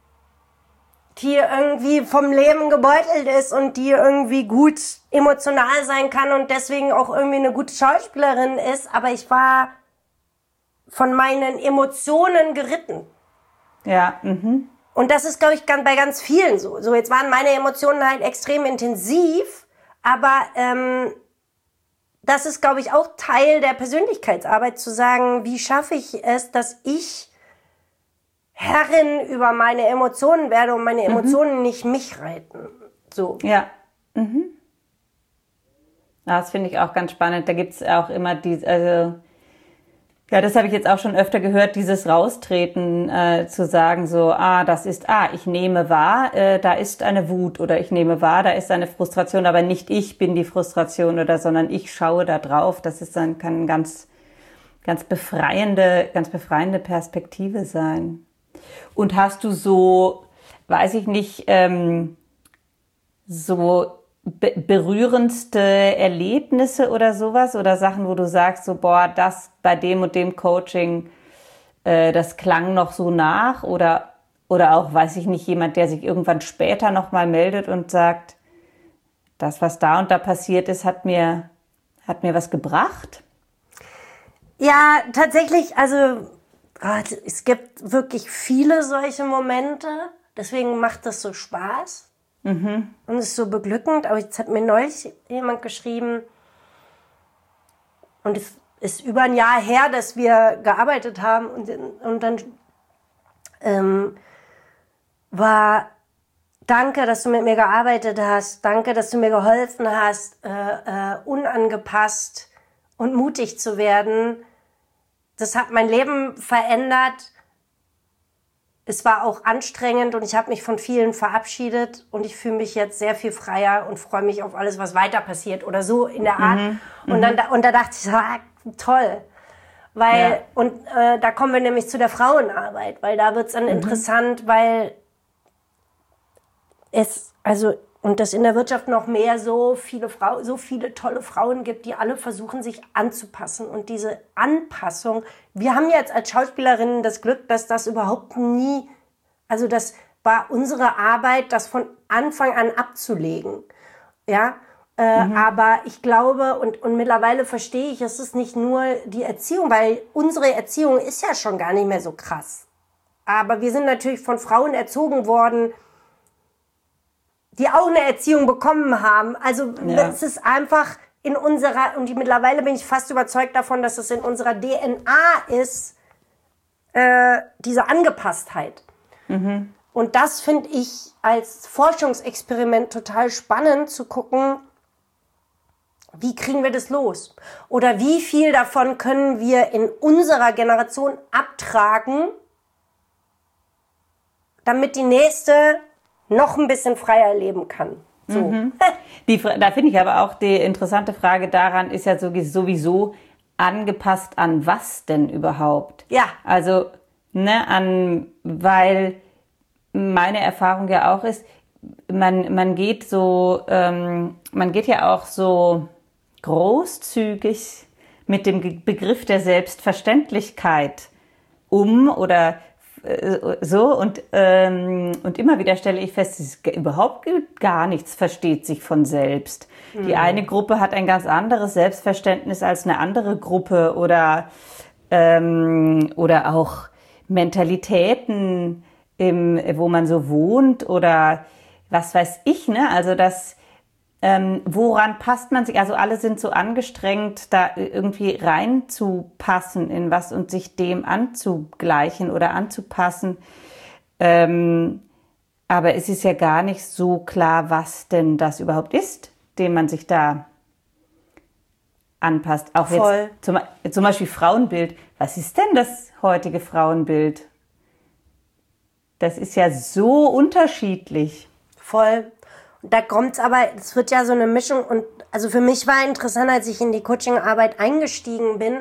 Speaker 5: die irgendwie vom Leben gebeutelt ist und die irgendwie gut emotional sein kann und deswegen auch irgendwie eine gute Schauspielerin ist, aber ich war von meinen Emotionen geritten.
Speaker 4: Ja, mhm.
Speaker 5: Und das ist, glaube ich, bei ganz vielen so. So, jetzt waren meine Emotionen halt extrem intensiv, aber ähm, das ist, glaube ich, auch Teil der Persönlichkeitsarbeit, zu sagen, wie schaffe ich es, dass ich Herrin über meine Emotionen werde und meine Emotionen mhm. nicht mich reiten. So.
Speaker 4: Ja. Mhm. Das finde ich auch ganz spannend. Da gibt's auch immer diese, also ja, das habe ich jetzt auch schon öfter gehört, dieses Raustreten, äh, zu sagen so, ah, das ist, ah, ich nehme wahr, äh, da ist eine Wut oder ich nehme wahr, da ist eine Frustration, aber nicht ich bin die Frustration oder, sondern ich schaue da drauf. Das ist dann, kann ganz, ganz befreiende, ganz befreiende Perspektive sein. Und hast du so, weiß ich nicht, ähm, so be- berührendste Erlebnisse oder sowas? Oder Sachen, wo du sagst, so, boah, das bei dem und dem Coaching, äh, das klang noch so nach? Oder, oder auch, weiß ich nicht, jemand, der sich irgendwann später nochmal meldet und sagt, das, was da und da passiert ist, hat mir, hat mir was gebracht?
Speaker 5: Ja, tatsächlich, also Gott, es gibt wirklich viele solche Momente. Deswegen macht das so Spaß. Mhm. Und ist so beglückend. Aber jetzt hat mir neulich jemand geschrieben, und es ist über ein Jahr her, dass wir gearbeitet haben. Und, und dann ähm, war, danke, dass du mit mir gearbeitet hast. Danke, dass du mir geholfen hast, äh, äh, unangepasst und mutig zu werden. Das hat mein Leben verändert. Es war auch anstrengend und ich habe mich von vielen verabschiedet und ich fühle mich jetzt sehr viel freier und freue mich auf alles, was weiter passiert oder so in der Art. Mhm. Und, dann, und da dachte ich, ah, toll. Weil, ja. Und äh, da kommen wir nämlich zu der Frauenarbeit, weil da wird es dann mhm. interessant, weil es, also, und das in der Wirtschaft noch mehr so viele Frau, so viele tolle Frauen gibt, die alle versuchen, sich anzupassen. Und diese Anpassung, wir haben jetzt als Schauspielerinnen das Glück, dass das überhaupt nie, also das war unsere Arbeit, das von Anfang an abzulegen. Ja, äh, mhm. aber ich glaube, und, und mittlerweile verstehe ich, es ist nicht nur die Erziehung, weil unsere Erziehung ist ja schon gar nicht mehr so krass. Aber wir sind natürlich von Frauen erzogen worden, die auch eine Erziehung bekommen haben. Also ja. Es ist einfach in unserer, und mittlerweile bin ich fast überzeugt davon, dass es in unserer D N A ist, äh, diese Angepasstheit. Mhm. Und das finde ich als Forschungsexperiment total spannend zu gucken, wie kriegen wir das los? Oder wie viel davon können wir in unserer Generation abtragen, damit die nächste noch ein bisschen freier leben kann. So.
Speaker 4: Mhm. Die, da finde ich aber auch die interessante Frage daran ist ja sowieso angepasst an was denn überhaupt?
Speaker 5: Ja.
Speaker 4: Also, ne, an, weil meine Erfahrung ja auch ist, man, man geht so, ähm, man geht ja auch so großzügig mit dem Begriff der Selbstverständlichkeit um oder so und, ähm, und immer wieder stelle ich fest, es ist überhaupt gar nichts versteht sich von selbst. Mhm. Die eine Gruppe hat ein ganz anderes Selbstverständnis als eine andere Gruppe oder, ähm, oder auch Mentalitäten, im, wo man so wohnt oder was weiß ich, ne? Also das, ähm, woran passt man sich? Also alle sind so angestrengt, da irgendwie reinzupassen in was und sich dem anzugleichen oder anzupassen. Ähm, aber es ist ja gar nicht so klar, was denn das überhaupt ist, dem man sich da anpasst. Auch
Speaker 5: Voll.
Speaker 4: Jetzt zum, zum Beispiel Frauenbild. Was ist denn das heutige Frauenbild? Das ist ja so unterschiedlich.
Speaker 5: Voll. Da kommt's aber, es wird ja so eine Mischung und also für mich war interessant, als ich in die Coachingarbeit eingestiegen bin,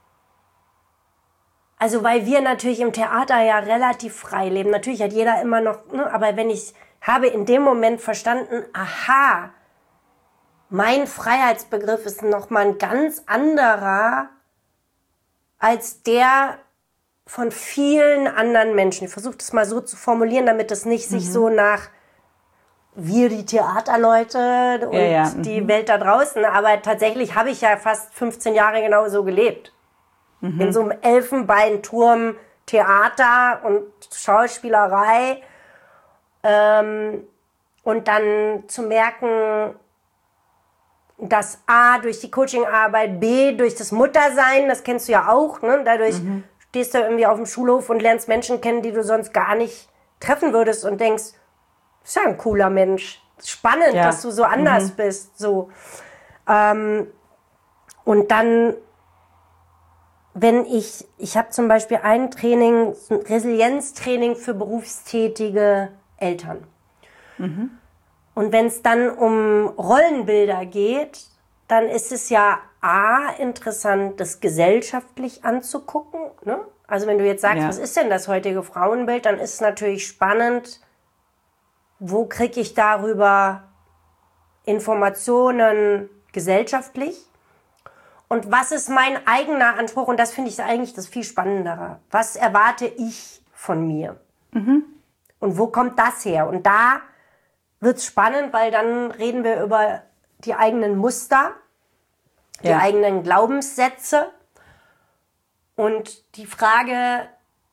Speaker 5: also weil wir natürlich im Theater ja relativ frei leben. Natürlich hat jeder immer noch, ne, aber wenn ich habe in dem Moment verstanden, aha, mein Freiheitsbegriff ist nochmal ein ganz anderer als der von vielen anderen Menschen. Ich versuche das mal so zu formulieren, damit es nicht mhm. sich so nach wir die Theaterleute und ja, ja. die mhm. Welt da draußen. Aber tatsächlich habe ich ja fast fünfzehn Jahre genau so gelebt. Mhm. In so einem Elfenbeinturm Theater und Schauspielerei. Ähm, und dann zu merken, dass A, durch die Coachingarbeit, B, durch das Muttersein, das kennst du ja auch, ne? Dadurch mhm. stehst du irgendwie auf dem Schulhof und lernst Menschen kennen, die du sonst gar nicht treffen würdest und denkst, ist ja ein cooler Mensch. Spannend, ja. dass du so anders mhm. bist. So. Ähm, und dann, wenn ich, ich habe zum Beispiel ein Training, ein Resilienztraining für berufstätige Eltern. Mhm. Und wenn es dann um Rollenbilder geht, dann ist es ja A, interessant, das gesellschaftlich anzugucken. Ne? Also wenn du jetzt sagst, ja. was ist denn das heutige Frauenbild, dann ist es natürlich spannend, wo kriege ich darüber Informationen gesellschaftlich? Und was ist mein eigener Anspruch? Und das finde ich eigentlich das viel Spannendere. Was erwarte ich von mir? Mhm. Und wo kommt das her? Und da wird es spannend, weil dann reden wir über die eigenen Muster, die ja. eigenen Glaubenssätze und die Frage,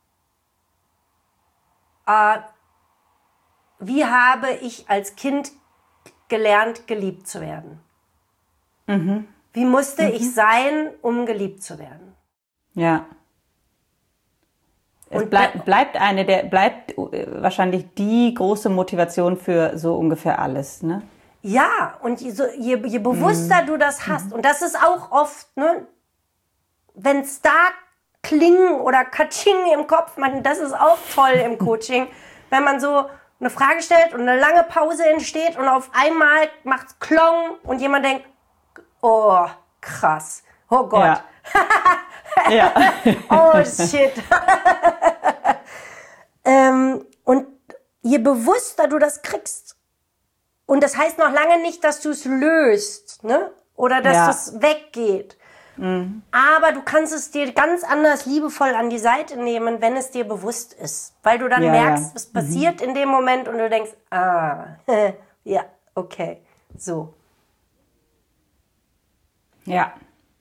Speaker 5: äh, wie habe ich als Kind gelernt, geliebt zu werden? Mhm. Wie musste mhm. ich sein, um geliebt zu werden?
Speaker 4: Ja. Es bleib, bleibt eine der, bleibt wahrscheinlich die große Motivation für so ungefähr alles, ne?
Speaker 5: Ja, und je, je, je bewusster mhm. du das hast, mhm. und das ist auch oft, ne, wenn es da Klingen oder Katsching im Kopf, man, das ist auch toll im Coaching, wenn man so eine Frage stellt und eine lange Pause entsteht und auf einmal macht's Klong und jemand denkt, oh, krass, oh Gott.
Speaker 4: Ja. Ja.
Speaker 5: Oh, shit. ähm, und je bewusster du das kriegst, und das heißt noch lange nicht, dass du es löst, ne? Oder dass
Speaker 4: ja.
Speaker 5: es weggeht. Mhm. Aber du kannst es dir ganz anders liebevoll an die Seite nehmen, wenn es dir bewusst ist. Weil du dann
Speaker 4: ja,
Speaker 5: merkst,
Speaker 4: ja.
Speaker 5: was passiert mhm. in dem Moment und du denkst, ah, ja, okay, so.
Speaker 4: Ja.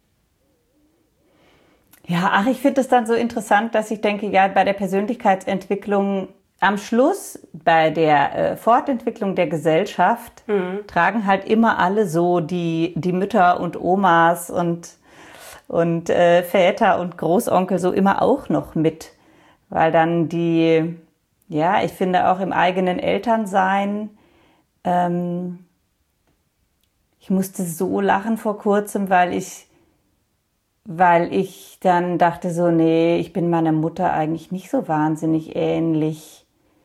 Speaker 4: Ja, ach, ich finde es dann so interessant, dass ich denke, ja, bei der Persönlichkeitsentwicklung am Schluss, bei der äh, Fortentwicklung der Gesellschaft, mhm. tragen halt immer alle so die, die Mütter und Omas und, und äh, Väter und Großonkel so immer auch noch mit. Weil dann die, ja, ich finde auch im eigenen Elternsein, ähm, ich musste so lachen vor kurzem, weil ich weil ich dann dachte so, nee, ich bin meiner Mutter eigentlich nicht so wahnsinnig ähnlich.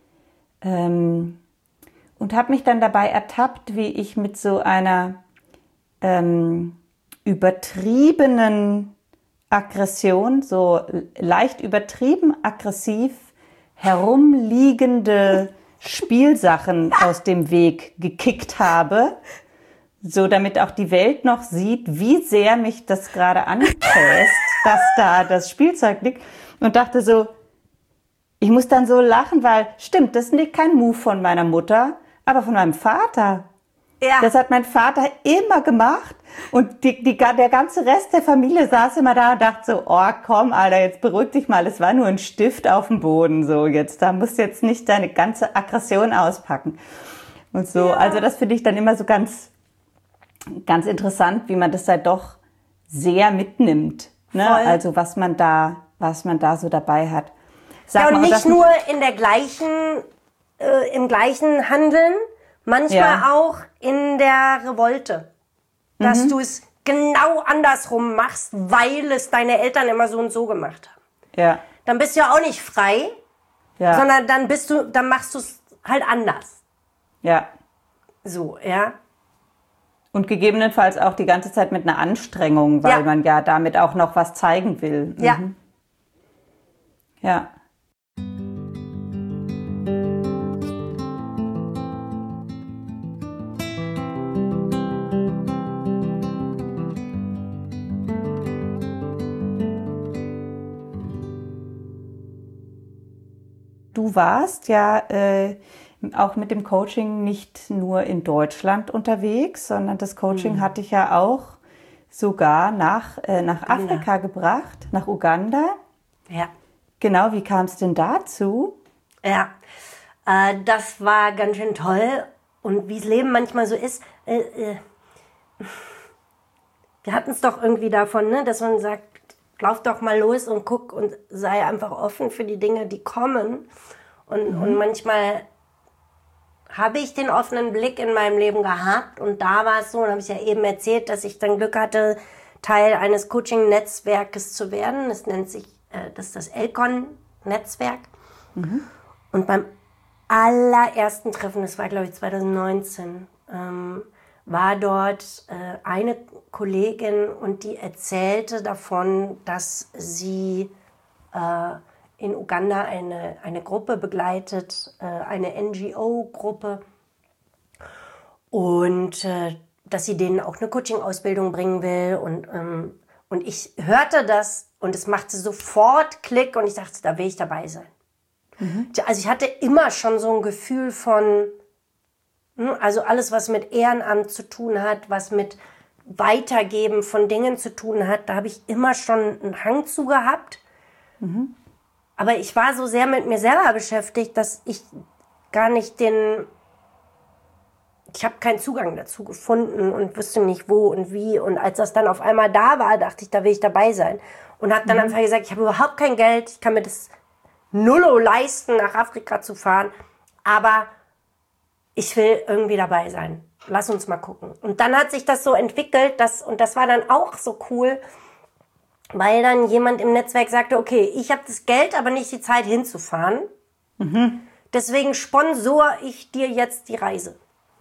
Speaker 4: Ähm, und habe mich dann dabei ertappt, wie ich mit so einer ähm, übertriebenen Aggression, so leicht übertrieben aggressiv herumliegende Spielsachen aus dem Weg gekickt habe. So, damit auch die Welt noch sieht, wie sehr mich das gerade anfasst, dass da das Spielzeug liegt. Und dachte so, ich muss dann so lachen, weil, stimmt, das ist nicht kein Move von meiner Mutter, aber von meinem Vater. Ja. Das hat mein Vater immer gemacht. Und die, die, der ganze Rest der Familie saß immer da und dachte so, oh komm, Alter, jetzt beruhig dich mal, es war nur ein Stift auf dem Boden. So, jetzt, da musst du jetzt nicht deine ganze Aggression auspacken. Und so, ja. Also das finde ich dann immer so ganz... Ganz interessant, wie man das halt doch sehr mitnimmt, ne? Also was man da, was man da so dabei hat.
Speaker 5: Sag ja, und mal, nicht nur in der gleichen, äh, im gleichen Handeln, manchmal ja. auch in der Revolte, dass mhm. du es genau andersrum machst, weil es deine Eltern immer so und so gemacht haben.
Speaker 4: Ja.
Speaker 5: Dann bist du ja auch nicht frei, ja. sondern dann bist du, dann machst du es halt anders.
Speaker 4: Ja.
Speaker 5: So, ja.
Speaker 4: Und gegebenenfalls auch die ganze Zeit mit einer Anstrengung, weil ja. man ja damit auch noch was zeigen will.
Speaker 5: Ja.
Speaker 4: Mhm. Ja. Du warst ja äh, auch mit dem Coaching nicht nur in Deutschland unterwegs, sondern das Coaching mhm. hat dich ja auch sogar nach, äh, nach Afrika gebracht, nach Uganda.
Speaker 5: Ja.
Speaker 4: Genau, wie kam es denn dazu?
Speaker 5: Ja, äh, das war ganz schön toll. Und wie das Leben manchmal so ist, äh, äh, wir hatten es doch irgendwie davon, ne, dass man sagt, lauf doch mal los und guck und sei einfach offen für die Dinge, die kommen. Und, mhm. und manchmal habe ich den offenen Blick in meinem Leben gehabt und da war es so, und habe ich ja eben erzählt, dass ich dann Glück hatte, Teil eines Coaching-Netzwerkes zu werden. Das nennt sich, äh, das ist das Elcon-Netzwerk. Mhm. Und beim allerersten Treffen, das war glaube ich zwanzig neunzehn, ähm, war dort äh, eine Kollegin und die erzählte davon, dass sie äh, in Uganda eine, eine Gruppe begleitet, äh, eine N G O-Gruppe. und äh, dass sie denen auch eine Coaching-Ausbildung bringen will. Und, ähm, und ich hörte das und es machte sofort Klick und ich dachte, da will ich dabei sein. Mhm. Also ich hatte immer schon so ein Gefühl von, also alles, was mit Ehrenamt zu tun hat, was mit Weitergeben von Dingen zu tun hat, da habe ich immer schon einen Hang zu gehabt. Mhm. Aber ich war so sehr mit mir selber beschäftigt, dass ich gar nicht den, ich habe keinen Zugang dazu gefunden und wusste nicht wo und wie. Und als das dann auf einmal da war, dachte ich, da will ich dabei sein. Und habe dann mhm. einfach gesagt, ich habe überhaupt kein Geld, ich kann mir das nullo leisten, nach Afrika zu fahren, aber ich will irgendwie dabei sein. Lass uns mal gucken. Und dann hat sich das so entwickelt, dass, und das war dann auch so cool, weil dann jemand im Netzwerk sagte, okay, ich habe das Geld, aber nicht die Zeit hinzufahren. Mhm. Deswegen sponsor ich dir jetzt die Reise.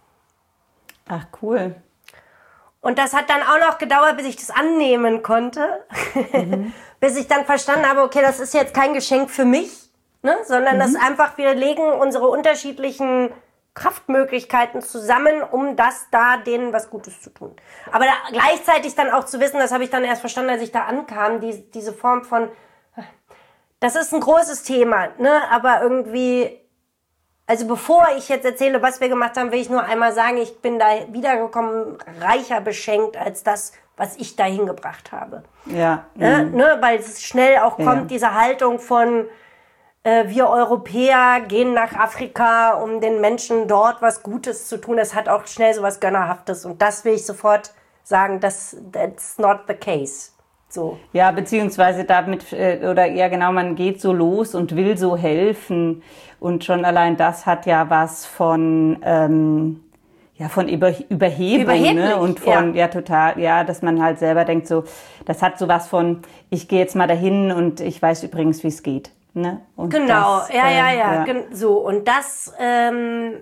Speaker 4: Ach, cool.
Speaker 5: Und das hat dann auch noch gedauert, bis ich das annehmen konnte. Mhm. Bis ich dann verstanden habe, okay, das ist jetzt kein Geschenk für mich, ne, sondern mhm. das ist einfach, wir legen unsere unterschiedlichen Kraftmöglichkeiten zusammen, um das da denen was Gutes zu tun. Aber da, gleichzeitig dann auch zu wissen, das habe ich dann erst verstanden, als ich da ankam, die, diese Form von, das ist ein großes Thema, ne, aber irgendwie, also bevor ich jetzt erzähle, was wir gemacht haben, will ich nur einmal sagen, ich bin da wiedergekommen, reicher beschenkt als das, was ich da hingebracht habe.
Speaker 4: Ja.
Speaker 5: Ne, ne, weil es schnell auch kommt, ja. diese Haltung von, wir Europäer gehen nach Afrika, um den Menschen dort was Gutes zu tun. Das hat auch schnell so was Gönnerhaftes. Und das will ich sofort sagen, das, that's not the case. So.
Speaker 4: Ja, beziehungsweise damit, oder ja genau, man geht so los und will so helfen. Und schon allein das hat ja was von, ähm, ja, von Über, Überhebung, ne? Und von, ja. ja, total, ja, dass man halt selber denkt so, das hat so was von, ich gehe jetzt mal dahin und ich weiß übrigens, wie es geht. Ne? Und
Speaker 5: genau,
Speaker 4: das,
Speaker 5: ja,
Speaker 4: äh,
Speaker 5: ja, ja,
Speaker 4: ja,
Speaker 5: Gen- so. Und das ähm,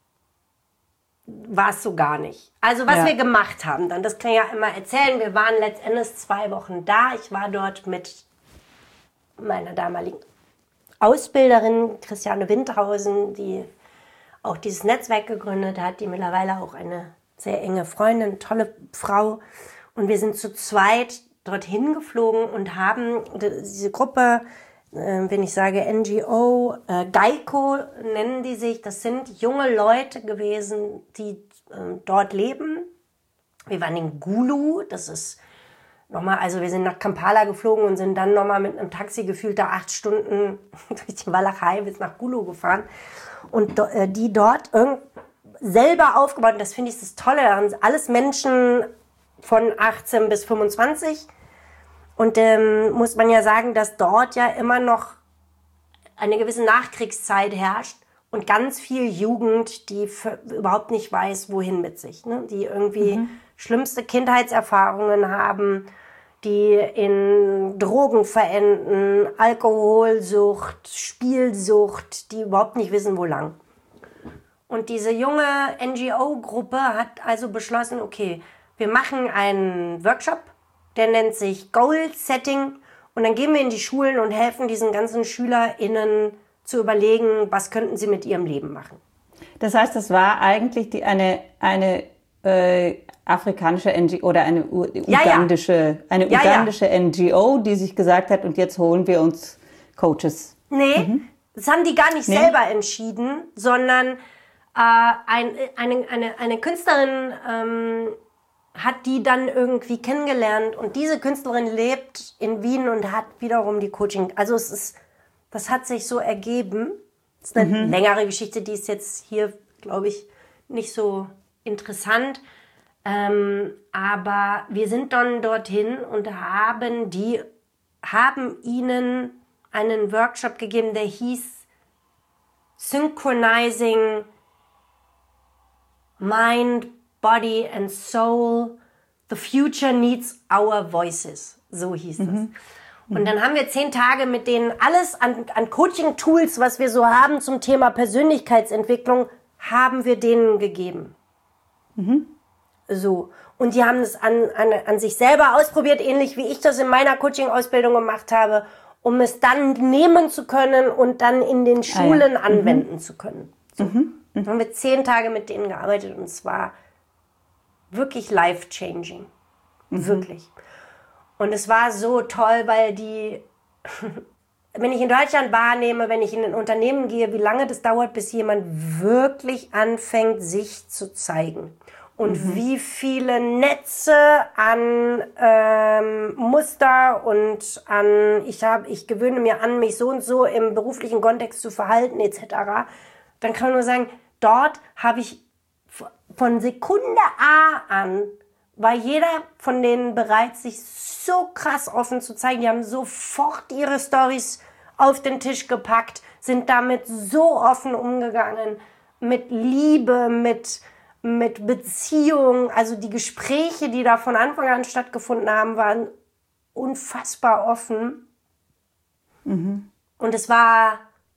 Speaker 5: war es so gar nicht. Also was
Speaker 4: ja.
Speaker 5: wir gemacht haben, dann, das kann ich ja immer erzählen. Wir waren letztendlich zwei Wochen da. Ich war dort mit meiner damaligen Ausbilderin, Christiane Windhausen, die auch dieses Netzwerk gegründet hat, die mittlerweile auch eine sehr enge Freundin, tolle Frau. Und wir sind zu zweit dorthin geflogen und haben diese Gruppe, wenn ich sage N G O, äh, Gaiko nennen die sich, das sind junge Leute gewesen, die äh, dort leben. Wir waren in Gulu, das ist nochmal, also wir sind nach Kampala geflogen und sind dann nochmal mit einem Taxi gefühlt da acht Stunden durch die Walachei bis nach Gulu gefahren. Und äh, die dort irgend selber aufgebaut, und das finde ich das Tolle, da haben alles Menschen von achtzehn bis fünfundzwanzig. Und ähm, muss man ja sagen, dass dort ja immer noch eine gewisse Nachkriegszeit herrscht und ganz viel Jugend, die für, überhaupt nicht weiß, wohin mit sich, ne? Die irgendwie mhm. schlimmste Kindheitserfahrungen haben, die in Drogen verenden, Alkoholsucht, Spielsucht, die überhaupt nicht wissen, wo lang. Und diese junge N G O-Gruppe hat also beschlossen, okay, wir machen einen Workshop, der nennt sich Goal Setting, und dann gehen wir in die Schulen und helfen diesen ganzen SchülerInnen zu überlegen, was könnten sie mit ihrem Leben machen.
Speaker 4: Das heißt, das war eigentlich die, eine, eine äh, afrikanische N G O oder eine U- ugandische, ja, ja. eine ja, ugandische ja. N G O, die sich gesagt hat, und jetzt holen wir uns Coaches.
Speaker 5: Nee, mhm. das haben die gar nicht nee. selber entschieden, sondern äh, ein, eine, eine, eine Künstlerin ähm, hat die dann irgendwie kennengelernt, und diese Künstlerin lebt in Wien und hat wiederum die Coaching. Also es ist, das hat sich so ergeben. Das ist eine mhm. längere Geschichte, die ist jetzt hier, glaube ich, nicht so interessant. Ähm, aber wir sind dann dorthin und haben die, haben ihnen einen Workshop gegeben, der hieß Synchronizing Mind, Body and Soul, the future needs our voices. So hieß es. Mhm. Und dann haben wir zehn Tage mit denen alles an, an Coaching-Tools, was wir so haben zum Thema Persönlichkeitsentwicklung, haben wir denen gegeben. Mhm. So. Und die haben es an, an, an sich selber ausprobiert, ähnlich wie ich das in meiner Coaching-Ausbildung gemacht habe, um es dann nehmen zu können und dann in den Schulen ah, ja. anwenden mhm. zu können. So. Mhm. Mhm. Haben wir zehn Tage mit denen gearbeitet und es war wirklich life-changing. Mhm. Wirklich. Und es war so toll, weil die, wenn ich in Deutschland wahrnehme, wenn ich in ein Unternehmen gehe, wie lange das dauert, bis jemand wirklich anfängt, sich zu zeigen. Und mhm. wie viele Netze an ähm, Muster und an, ich, hab, ich gewöhne mir an, mich so und so im beruflichen Kontext zu verhalten et cetera, dann kann man nur sagen, dort habe ich von Sekunde A an, war jeder von denen bereit, sich so krass offen zu zeigen. Die haben sofort ihre Storys auf den Tisch gepackt, sind damit so offen umgegangen, mit Liebe, mit... mit Beziehungen, also die Gespräche, die da von Anfang an stattgefunden haben, waren unfassbar offen. Mhm. Und es war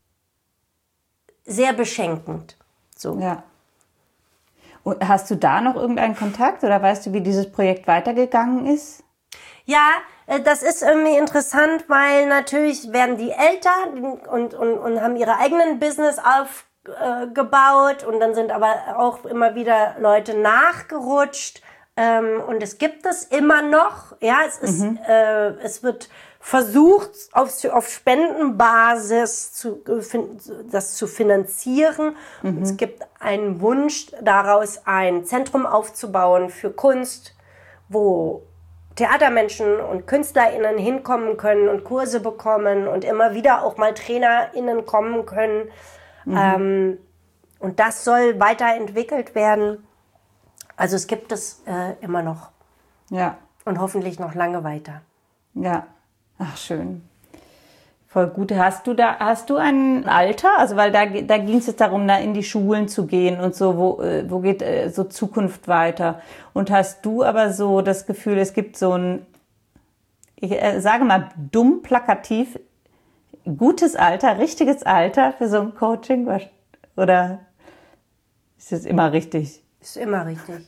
Speaker 5: sehr beschenkend. So.
Speaker 4: Ja. Und hast du da noch irgendeinen Kontakt oder weißt du, wie dieses Projekt weitergegangen ist?
Speaker 5: Ja, das ist irgendwie interessant, weil natürlich werden die älter und, und, und haben ihre eigenen Business auf gebaut und dann sind aber auch immer wieder Leute nachgerutscht ähm, und es gibt es immer noch, ja, es ist, mhm. äh, es wird versucht auf, auf Spendenbasis zu, das zu finanzieren. Mhm. Es gibt einen Wunsch daraus, ein Zentrum aufzubauen für Kunst, wo Theatermenschen und KünstlerInnen hinkommen können und Kurse bekommen und immer wieder auch mal TrainerInnen kommen können. Mhm. Ähm, und das soll weiterentwickelt werden. Also es gibt es äh, immer noch.
Speaker 4: Ja.
Speaker 5: Und hoffentlich noch lange weiter.
Speaker 4: Ja. Ach, schön. Voll gut. Hast du da, hast du ein Alter? Also, weil da, da ging es jetzt darum, da in die Schulen zu gehen und so, wo, wo geht äh, so Zukunft weiter? Und hast du aber so das Gefühl, es gibt so ein, ich äh, sage mal dumm plakativ, gutes Alter, richtiges Alter für so ein Coaching? Oder ist es immer richtig?
Speaker 5: Ist immer richtig.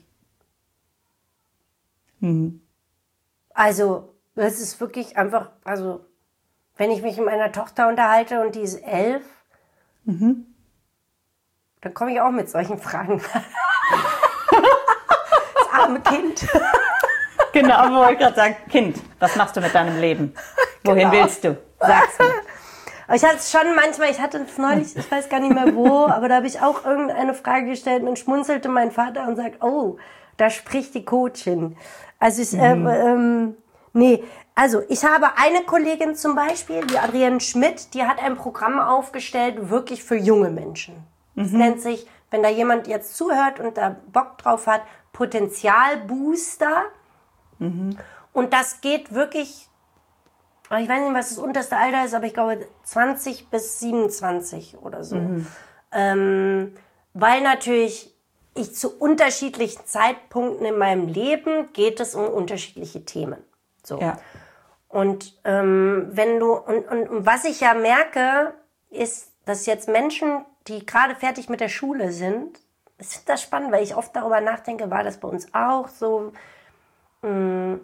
Speaker 4: Mhm.
Speaker 5: Also, das ist wirklich einfach, also, wenn ich mich mit meiner Tochter unterhalte und die ist elf, mhm. dann komme ich auch mit solchen Fragen. Das arme Kind.
Speaker 4: Genau, wo ich gerade sagen, Kind, was machst du mit deinem Leben? Wohin genau. willst du? Sag's mir.
Speaker 5: Aber ich hatte es schon manchmal, ich hatte es neulich, ich weiß gar nicht mehr wo, aber da habe ich auch irgendeine Frage gestellt und schmunzelte mein Vater und sagt, oh, da spricht die Coachin. Also ich, mhm. äh, ähm, nee, also ich habe eine Kollegin zum Beispiel, die Adrienne Schmidt, die hat ein Programm aufgestellt, wirklich für junge Menschen. Das mhm. nennt sich, wenn da jemand jetzt zuhört und da Bock drauf hat, Potenzialbooster. Mhm. Und das geht wirklich, ich weiß nicht, was das unterste Alter ist, aber ich glaube zwanzig bis siebenundzwanzig oder so. Mhm. Ähm, weil natürlich ich zu unterschiedlichen Zeitpunkten in meinem Leben geht es um unterschiedliche Themen. So.
Speaker 4: Ja.
Speaker 5: Und ähm, wenn du und, und, und was ich ja merke, ist, dass jetzt Menschen, die gerade fertig mit der Schule sind, ich finde das spannend, weil ich oft darüber nachdenke, war das bei uns auch so mh,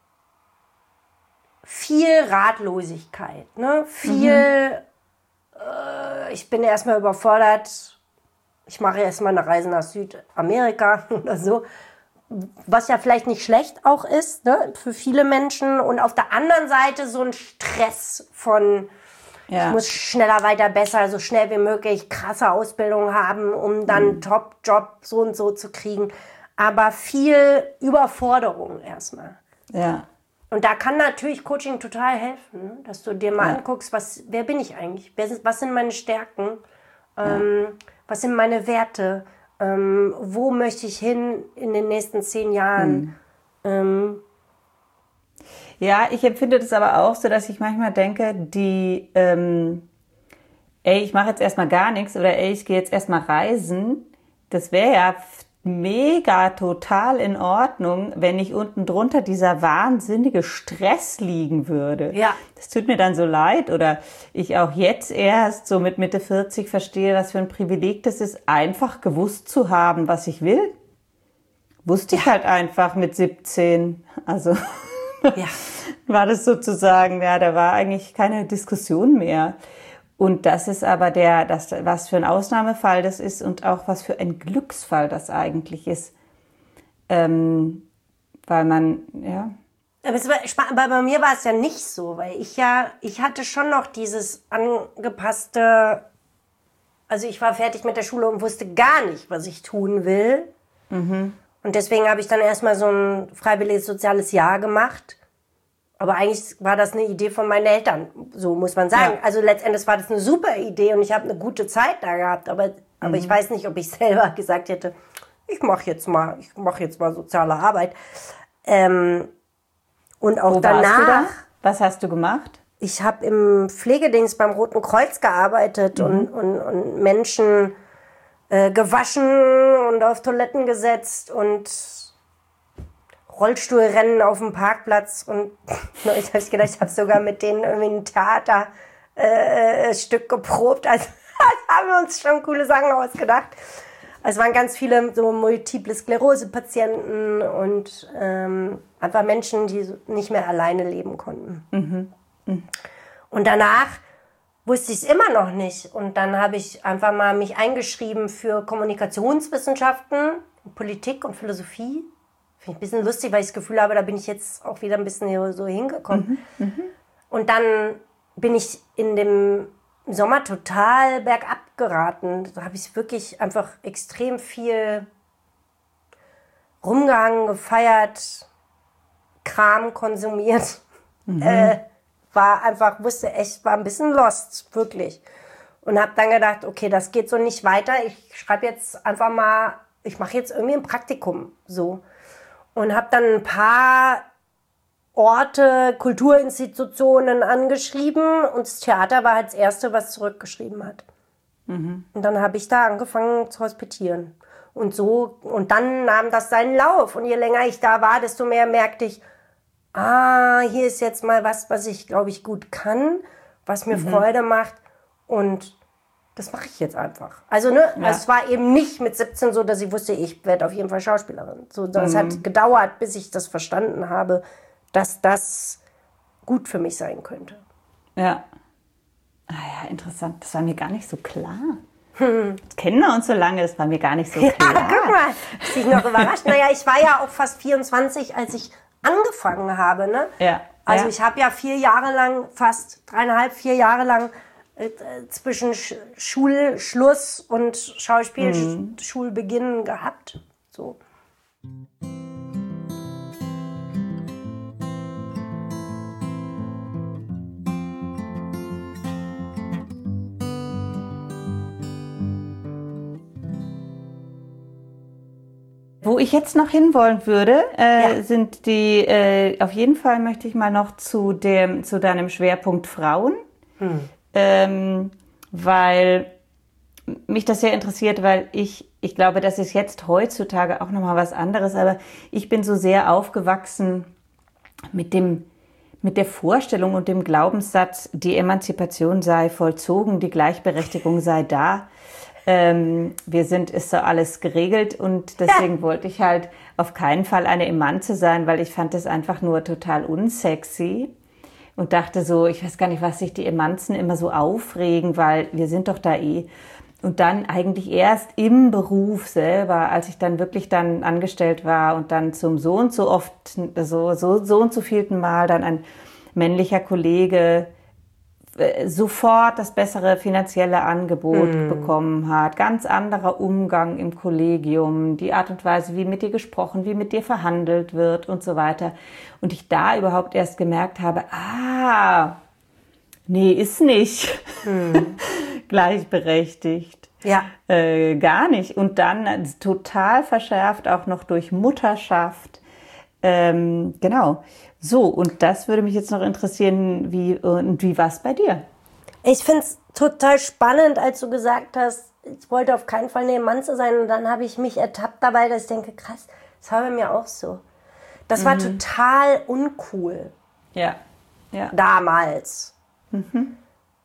Speaker 5: viel Ratlosigkeit, ne? Viel, mhm. äh, ich bin erstmal überfordert, ich mache erstmal eine Reise nach Südamerika oder so. Was ja vielleicht nicht schlecht auch ist, ne, für viele Menschen. Und auf der anderen Seite so ein Stress von, ja. ich muss schneller, weiter, besser, so schnell wie möglich krasse Ausbildung haben, um dann einen mhm. Top-Job so und so zu kriegen. Aber viel Überforderung erstmal.
Speaker 4: Ja.
Speaker 5: Und da kann natürlich Coaching total helfen, ne? Dass du dir mal
Speaker 4: ja.
Speaker 5: anguckst, was, wer bin ich eigentlich? Wer sind, was sind meine Stärken? Ähm, ja. Was sind meine Werte? Ähm, wo möchte ich hin in den nächsten zehn Jahren? Hm. Ähm,
Speaker 4: ja, ich empfinde das aber auch so, dass ich manchmal denke, die, ähm, ey, ich mache jetzt erstmal gar nichts oder ey, ich gehe jetzt erstmal reisen. Das wäre ja mega total in Ordnung, wenn nicht unten drunter dieser wahnsinnige Stress liegen würde.
Speaker 5: Ja.
Speaker 4: Das tut mir dann so leid oder ich auch jetzt erst so mit Mitte vierzig verstehe, was für ein Privileg das ist, einfach gewusst zu haben, was ich will. Wusste ich ja. halt einfach mit siebzehn. Also
Speaker 5: ja.
Speaker 4: war das sozusagen, ja, da war eigentlich keine Diskussion mehr. Und das ist aber der, das, was für ein Ausnahmefall das ist und auch was für ein Glücksfall das eigentlich ist. Ähm, weil man, ja.
Speaker 5: Aber, es war, aber bei mir war es ja nicht so, weil ich ja, ich hatte schon noch dieses angepasste, also ich war fertig mit der Schule und wusste gar nicht, was ich tun will. Mhm. Und deswegen habe ich dann erstmal so ein freiwilliges soziales Jahr gemacht. Aber eigentlich war das eine Idee von meinen Eltern, so muss man sagen. Ja. Also letztendlich war das eine super Idee und ich habe eine gute Zeit da gehabt. Aber, mhm. aber ich weiß nicht, ob ich selber gesagt hätte, ich mache jetzt mal, ich mache jetzt mal soziale Arbeit. Ähm, und auch
Speaker 4: Wo
Speaker 5: danach.
Speaker 4: Warst du da? Was hast du gemacht?
Speaker 5: Ich habe im Pflegedienst beim Roten Kreuz gearbeitet mhm. und, und, und Menschen äh, gewaschen und auf Toiletten gesetzt und Rollstuhlrennen auf dem Parkplatz. Und ich habe gedacht, ich habe sogar mit denen irgendwie ein Theaterstück äh, geprobt. Also haben wir uns schon coole Sachen ausgedacht. Es waren ganz viele so multiple Sklerose-Patienten und ähm, einfach Menschen, die nicht mehr alleine leben konnten. Mhm. Mhm. Und danach wusste ich es immer noch nicht. Und dann habe ich einfach mal mich eingeschrieben für Kommunikationswissenschaften, Politik und Philosophie. Finde ich ein bisschen lustig, weil ich das Gefühl habe, da bin ich jetzt auch wieder ein bisschen so hingekommen. Mhm. Mhm. Und dann bin ich in dem Sommer total bergab geraten. Da habe ich wirklich einfach extrem viel rumgehangen, gefeiert, Kram konsumiert. Mhm. Äh, war einfach, wusste echt, war ein bisschen lost, wirklich. Und habe dann gedacht, okay, das geht so nicht weiter. Ich schreibe jetzt einfach mal, ich mache jetzt irgendwie ein Praktikum, so. Und habe dann ein paar Orte, Kulturinstitutionen angeschrieben und das Theater war halt das Erste, was zurückgeschrieben hat. Mhm. Und dann habe ich da angefangen zu hospitieren. Und so, und dann nahm das seinen Lauf. Und je länger ich da war, desto mehr merkte ich, ah, hier ist jetzt mal was, was ich, glaube ich, gut kann, was mir mhm. Freude macht. Und das mache ich jetzt einfach. Also, ne, ja. Es war eben nicht mit siebzehn so, dass ich wusste, ich werde auf jeden Fall Schauspielerin. So, das mhm. hat gedauert, bis ich das verstanden habe, dass das gut für mich sein könnte.
Speaker 4: Ja. Ah ja, interessant. Das war mir gar nicht so klar. Hm. Kennen wir uns so lange, das war mir gar nicht so klar.
Speaker 5: Ja, guck mal, bist dich noch überrascht. Naja, ich war ja auch fast vierundzwanzig, als ich angefangen habe. Ne?
Speaker 4: Ja.
Speaker 5: Also
Speaker 4: ja.
Speaker 5: ich habe ja vier Jahre lang, fast dreieinhalb, vier Jahre lang äh, zwischen Sch- Schulschluss und Schauspielschulbeginn mhm. gehabt. So.
Speaker 4: Wo ich jetzt noch hinwollen würde, äh,
Speaker 5: ja.
Speaker 4: sind die, äh, auf jeden Fall möchte ich mal noch zu dem, zu deinem Schwerpunkt Frauen, hm. ähm, weil mich das sehr interessiert, weil ich, ich glaube, das ist jetzt heutzutage auch nochmal was anderes, aber ich bin so sehr aufgewachsen mit dem, mit der Vorstellung und dem Glaubenssatz, die Emanzipation sei vollzogen, die Gleichberechtigung sei da. Ähm, wir sind, ist so alles geregelt und deswegen ja. wollte ich halt auf keinen Fall eine Emanze sein, weil ich fand das einfach nur total unsexy und dachte so, ich weiß gar nicht, was sich die Emanzen immer so aufregen, weil wir sind doch da eh. Und dann eigentlich erst im Beruf selber, als ich dann wirklich dann angestellt war und dann zum so und so oft, so, so, so und so vielten Mal dann ein männlicher Kollege sofort das bessere finanzielle Angebot mm. bekommen hat, ganz anderer Umgang im Kollegium, die Art und Weise, wie mit dir gesprochen, wie mit dir verhandelt wird und so weiter. Und ich da überhaupt erst gemerkt habe, ah, nee, ist nicht mm. gleichberechtigt.
Speaker 5: Ja.
Speaker 4: Äh, gar nicht. Und dann total verschärft, auch noch durch Mutterschaft. Ähm, genau. So, und das würde mich jetzt noch interessieren, wie, und wie war es bei dir?
Speaker 5: Ich finde es total spannend, als du gesagt hast, ich wollte auf keinen Fall eine Emanze sein. Und dann habe ich mich ertappt dabei, dass ich denke, krass, das war bei mir auch so. Das mhm. war total uncool.
Speaker 4: Ja. ja.
Speaker 5: Damals. Mhm.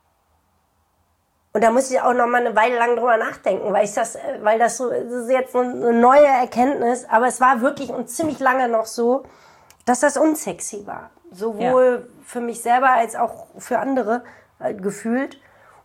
Speaker 5: Und da muss ich auch noch mal eine Weile lang drüber nachdenken, weil ich das, weil das so, das ist jetzt eine neue Erkenntnis, aber es war wirklich und ziemlich lange noch so, dass das unsexy war. Sowohl ja. für mich selber als auch für andere halt gefühlt.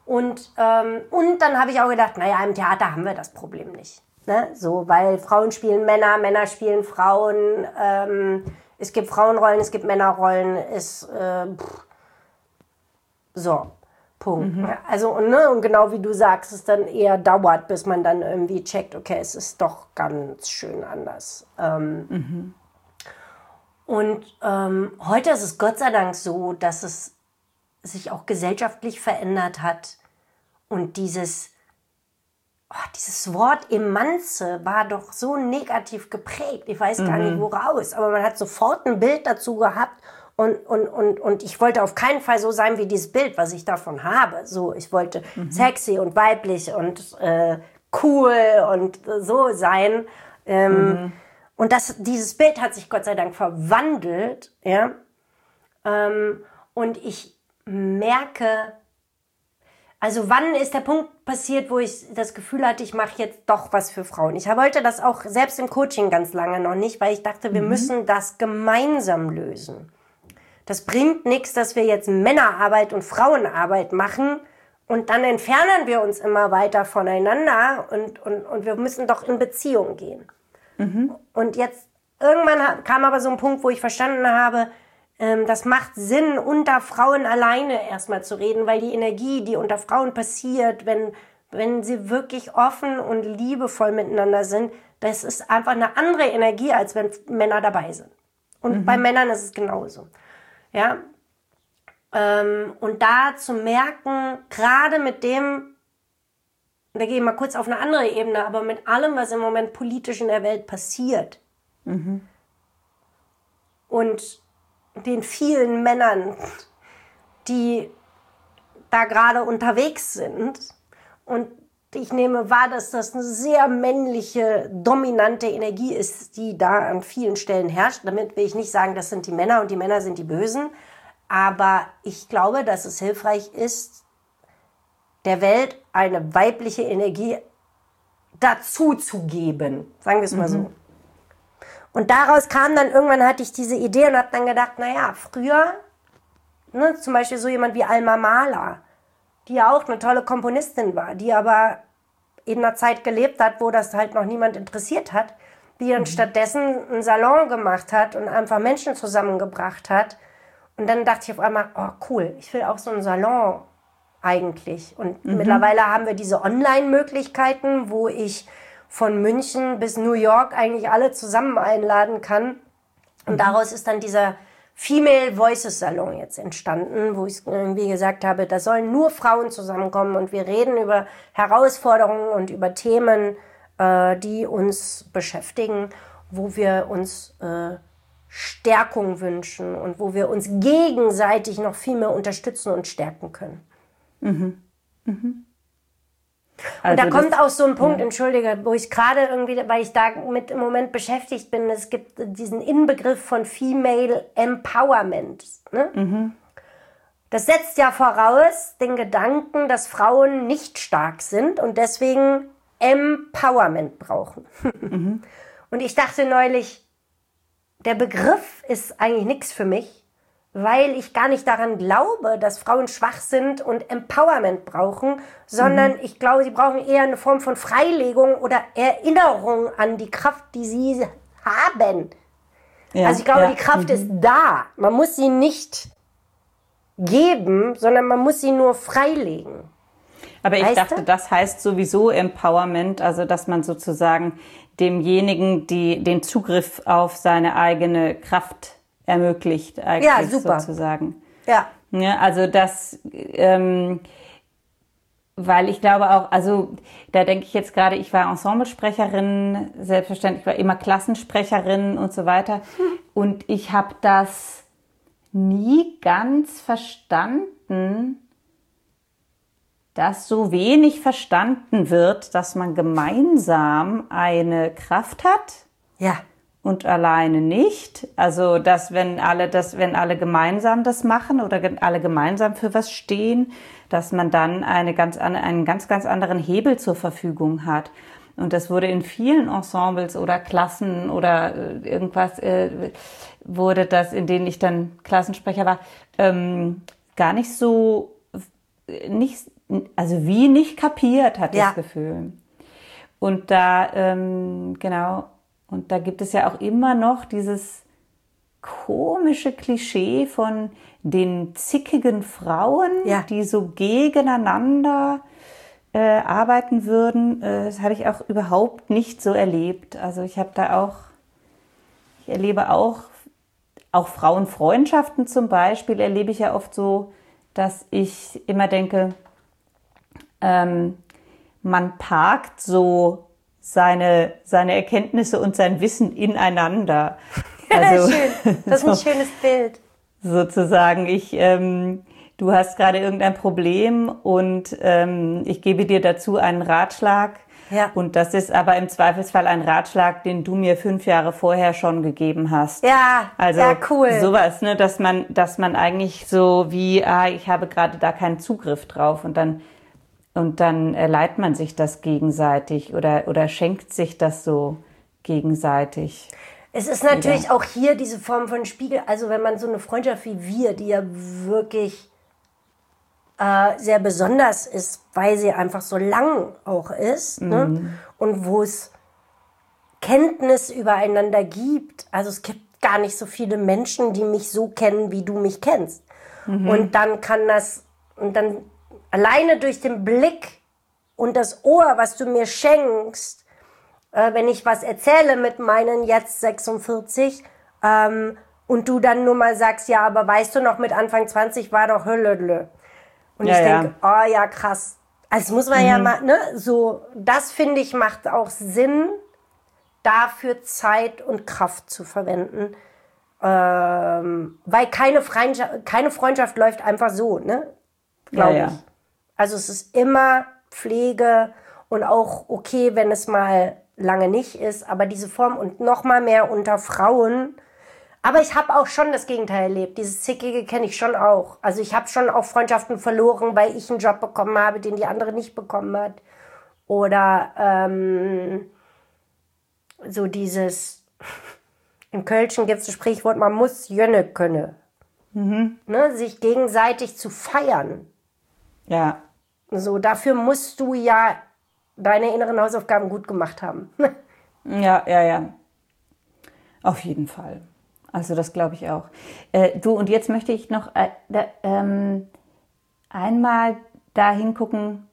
Speaker 5: Und, ähm, und dann habe ich auch gedacht, naja, im Theater haben wir das Problem nicht. Ne? So, weil Frauen spielen Männer, Männer spielen Frauen, ähm, es gibt Frauenrollen, es gibt Männerrollen, es, äh, pff, so, Punkt. Mhm. Also, und, ne, und genau wie du sagst, es dann eher dauert, bis man dann irgendwie checkt, okay, es ist doch ganz schön anders. Ähm, mhm. Und ähm, heute ist es Gott sei Dank so, dass es sich auch gesellschaftlich verändert hat. Und dieses, oh, dieses Wort Emanze war doch so negativ geprägt. Ich weiß gar mhm. nicht, woraus. Aber man hat sofort ein Bild dazu gehabt. Und, und, und, und ich wollte auf keinen Fall so sein wie dieses Bild, was ich davon habe. So, ich wollte mhm. sexy und weiblich und äh, cool und so sein. Ähm, mhm. Und das, dieses Bild hat sich Gott sei Dank verwandelt. Ja? Ähm, und ich merke, also wann ist der Punkt passiert, wo ich das Gefühl hatte, ich mache jetzt doch was für Frauen. Ich wollte das auch selbst im Coaching ganz lange noch nicht, weil ich dachte, wir mhm. müssen das gemeinsam lösen. Das bringt nichts, dass wir jetzt Männerarbeit und Frauenarbeit machen und dann entfernen wir uns immer weiter voneinander und, und, und wir müssen doch in Beziehung gehen. Mhm. Und jetzt, irgendwann kam aber so ein Punkt, wo ich verstanden habe, ähm, das macht Sinn, unter Frauen alleine erstmal zu reden, weil die Energie, die unter Frauen passiert, wenn, wenn sie wirklich offen und liebevoll miteinander sind, das ist einfach eine andere Energie, als wenn Männer dabei sind. Und mhm. bei Männern ist es genauso. Ja, ähm, und da zu merken, gerade mit dem, da gehe ich mal kurz auf eine andere Ebene, aber mit allem, was im Moment politisch in der Welt passiert mhm. und den vielen Männern, die da gerade unterwegs sind, und ich nehme wahr, dass das eine sehr männliche, dominante Energie ist, die da an vielen Stellen herrscht. Damit will ich nicht sagen, das sind die Männer und die Männer sind die Bösen. Aber ich glaube, dass es hilfreich ist, der Welt eine weibliche Energie dazu zu geben. Sagen wir es mal mhm. so. Und daraus kam dann, irgendwann hatte ich diese Idee und habe dann gedacht, naja, früher, ne, zum Beispiel so jemand wie Alma Mahler, die ja auch eine tolle Komponistin war, die aber in einer Zeit gelebt hat, wo das halt noch niemand interessiert hat, die dann mhm. stattdessen einen Salon gemacht hat und einfach Menschen zusammengebracht hat. Und dann dachte ich auf einmal, oh cool, ich will auch so einen Salon eigentlich. Und mhm. mittlerweile haben wir diese Online-Möglichkeiten, wo ich von München bis New York eigentlich alle zusammen einladen kann. Und mhm. daraus ist dann dieser Female Voices Salon jetzt entstanden, wo ich irgendwie gesagt habe, da sollen nur Frauen zusammenkommen und wir reden über Herausforderungen und über Themen, äh, die uns beschäftigen, wo wir uns äh, Stärkung wünschen und wo wir uns gegenseitig noch viel mehr unterstützen und stärken können. Mhm. Mhm. Also und da kommt auch so ein Punkt, ja. entschuldige, wo ich gerade irgendwie, weil ich da mit im Moment beschäftigt bin, es gibt diesen Inbegriff von Female Empowerment. Ne? Mhm. Das setzt ja voraus den Gedanken, dass Frauen nicht stark sind und deswegen Empowerment brauchen. Mhm. Und ich dachte neulich, der Begriff ist eigentlich nichts für mich, weil ich gar nicht daran glaube, dass Frauen schwach sind und Empowerment brauchen, sondern mhm. ich glaube, sie brauchen eher eine Form von Freilegung oder Erinnerung an die Kraft, die sie haben. Ja, also ich glaube, ja. die Kraft mhm. ist da. Man muss sie nicht geben, sondern man muss sie nur freilegen.
Speaker 4: Aber ich
Speaker 5: weißt
Speaker 4: dachte,
Speaker 5: du?
Speaker 4: das heißt sowieso Empowerment, also dass man sozusagen demjenigen die, den Zugriff auf seine eigene Kraft ermöglicht, eigentlich ja, super. sozusagen.
Speaker 5: Ja.
Speaker 4: Ja, also das, ähm, weil ich glaube auch, also da denke ich jetzt gerade, ich war Ensemblesprecherin, selbstverständlich war immer Klassensprecherin und so weiter. Hm. Und ich habe das nie ganz verstanden, dass so wenig verstanden wird, dass man gemeinsam eine Kraft hat.
Speaker 5: Ja.
Speaker 4: Und alleine nicht. Also, dass wenn alle das, wenn alle gemeinsam das machen oder alle gemeinsam für was stehen, dass man dann eine ganz, einen ganz, ganz anderen Hebel zur Verfügung hat. Und das wurde in vielen Ensembles oder Klassen oder irgendwas, äh, wurde das, in denen ich dann Klassensprecher war, ähm, gar nicht so nicht, also wie nicht kapiert, hat
Speaker 5: Ja.
Speaker 4: das Gefühl. Und da, ähm, genau, und da gibt es ja auch immer noch dieses komische Klischee von den zickigen Frauen,
Speaker 5: Ja.
Speaker 4: die so gegeneinander äh, arbeiten würden. Äh, das habe ich auch überhaupt nicht so erlebt. Also ich habe da auch, ich erlebe auch, auch Frauenfreundschaften zum Beispiel, erlebe ich ja oft so, dass ich immer denke, ähm, man parkt so seine, seine Erkenntnisse und sein Wissen ineinander. Also,
Speaker 5: Schön. Das ist ein
Speaker 4: so,
Speaker 5: schönes Bild.
Speaker 4: sozusagen, ich, ähm, du hast gerade irgendein Problem und ähm, ich gebe dir dazu einen Ratschlag.
Speaker 5: Ja.
Speaker 4: Und das ist aber im Zweifelsfall ein Ratschlag, den du mir fünf Jahre vorher schon gegeben hast.
Speaker 5: Ja,
Speaker 4: Also
Speaker 5: ja, cool.
Speaker 4: sowas, ne, dass man, dass man eigentlich so wie, ah, ich habe gerade da keinen Zugriff drauf und dann und dann äh, leiht man sich das gegenseitig oder oder schenkt sich das so gegenseitig.
Speaker 5: Es ist natürlich auch hier diese Form von Spiegel, also wenn man so eine Freundschaft wie wir, die ja wirklich äh, sehr besonders ist, weil sie einfach so lang auch ist, ne? Und wo es Kenntnis übereinander gibt. Also es gibt gar nicht so viele Menschen, die mich so kennen, wie du mich kennst. Und dann kann das, und dann alleine durch den Blick und das Ohr, was du mir schenkst, äh, wenn ich was erzähle mit meinen jetzt sechsundvierzig, ähm, und du dann nur mal sagst, ja, aber weißt du noch, mit Anfang zwanzig war doch Höllödlö. Und
Speaker 4: Ja,
Speaker 5: ich
Speaker 4: ja.
Speaker 5: denke, oh ja, krass. Also muss man ja mal, ne, so, das finde ich macht auch Sinn, dafür Zeit und Kraft zu verwenden. Ähm, weil keine Freundschaft, keine Freundschaft läuft einfach so, ne? Glaube
Speaker 4: Ja, ja.
Speaker 5: ich. Also es ist immer Pflege und auch okay, wenn es mal lange nicht ist, aber diese Form und noch mal mehr unter Frauen. Aber ich habe auch schon das Gegenteil erlebt. Dieses Zickige kenne ich schon auch. Also ich habe schon auch Freundschaften verloren, weil ich einen Job bekommen habe, den die andere nicht bekommen hat. Oder ähm, so dieses, in Kölschen gibt es das Sprichwort, man muss Jönne können.
Speaker 4: Mhm.
Speaker 5: Ne, sich gegenseitig zu feiern.
Speaker 4: Ja.
Speaker 5: So, dafür musst du ja deine inneren Hausaufgaben gut gemacht haben.
Speaker 4: Ja, ja, ja. Auf jeden Fall. Also das glaube ich auch. Äh, du, und jetzt möchte ich noch äh, da, ähm, einmal da hingucken,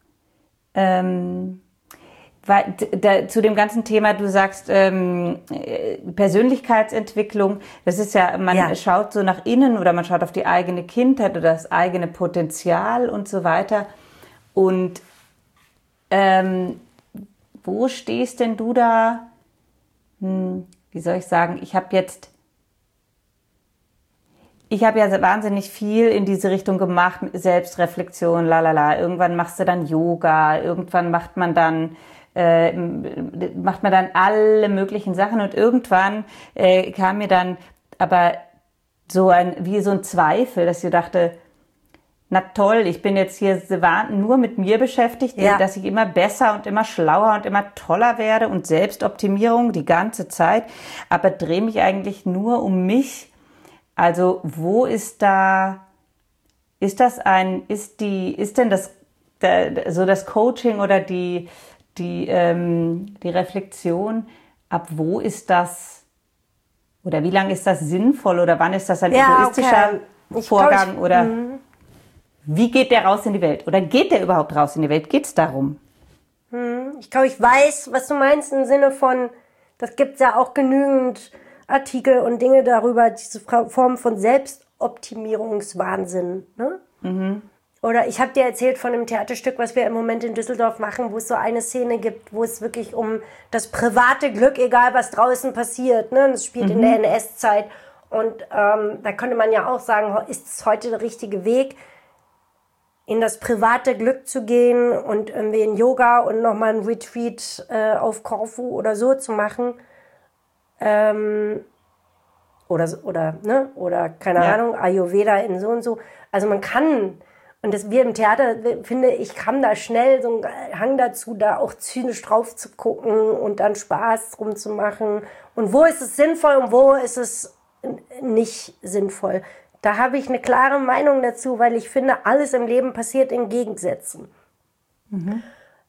Speaker 4: ähm, weil, da, zu dem ganzen Thema, du sagst ähm, äh, Persönlichkeitsentwicklung, das ist ja, man
Speaker 5: Ja.
Speaker 4: schaut so nach innen oder man schaut auf die eigene Kindheit oder das eigene Potenzial und so weiter. Und ähm, wo stehst denn du da? Hm, wie soll ich sagen? Ich habe jetzt, ich habe ja wahnsinnig viel in diese Richtung gemacht, Selbstreflexion, lalala. Irgendwann machst du dann Yoga, irgendwann macht man dann äh, macht man dann alle möglichen Sachen und irgendwann äh, kam mir dann aber so ein wie so ein Zweifel, dass ich dachte, na toll, ich bin jetzt hier nur mit mir beschäftigt,
Speaker 5: Ja.
Speaker 4: dass ich immer besser und immer schlauer und immer toller werde und Selbstoptimierung die ganze Zeit, aber drehe mich eigentlich nur um mich. Also wo ist da, ist das ein, ist die, ist denn das, der, so das Coaching oder die, die, ähm, die Reflexion, ab wo ist das, oder wie lange ist das sinnvoll oder wann ist das ein
Speaker 5: Ja,
Speaker 4: egoistischer
Speaker 5: okay. Ich
Speaker 4: Vorgang
Speaker 5: glaub, ich-
Speaker 4: oder wie geht der raus in die Welt? Oder geht der überhaupt raus in die Welt? Geht's darum?
Speaker 5: Ich glaube, ich weiß, was du meinst im Sinne von, das gibt ja auch genügend Artikel und Dinge darüber, diese Fra- Form von Selbstoptimierungswahnsinn. Ne? Oder ich habe dir erzählt von einem Theaterstück, was wir im Moment in Düsseldorf machen, wo es so eine Szene gibt, wo es wirklich um das private Glück, egal was draußen passiert, ne? Das spielt in der N S-Zeit. Und ähm, da könnte man ja auch sagen, ist es heute der richtige Weg, in das private Glück zu gehen und irgendwie in Yoga und nochmal ein Retreat äh, auf Korfu oder so zu machen. Ähm, oder, so- oder, ne? Oder, keine
Speaker 4: Ja.
Speaker 5: Ahnung, Ayurveda in so und so. Also man kann, und das wir im Theater, finde ich, haben da schnell so einen Hang dazu, da auch zynisch drauf zu gucken und dann Spaß drum zu machen. Und wo ist es sinnvoll und wo ist es n- nicht sinnvoll? Da habe ich eine klare Meinung dazu, weil ich finde, alles im Leben passiert in Gegensätzen. Mhm.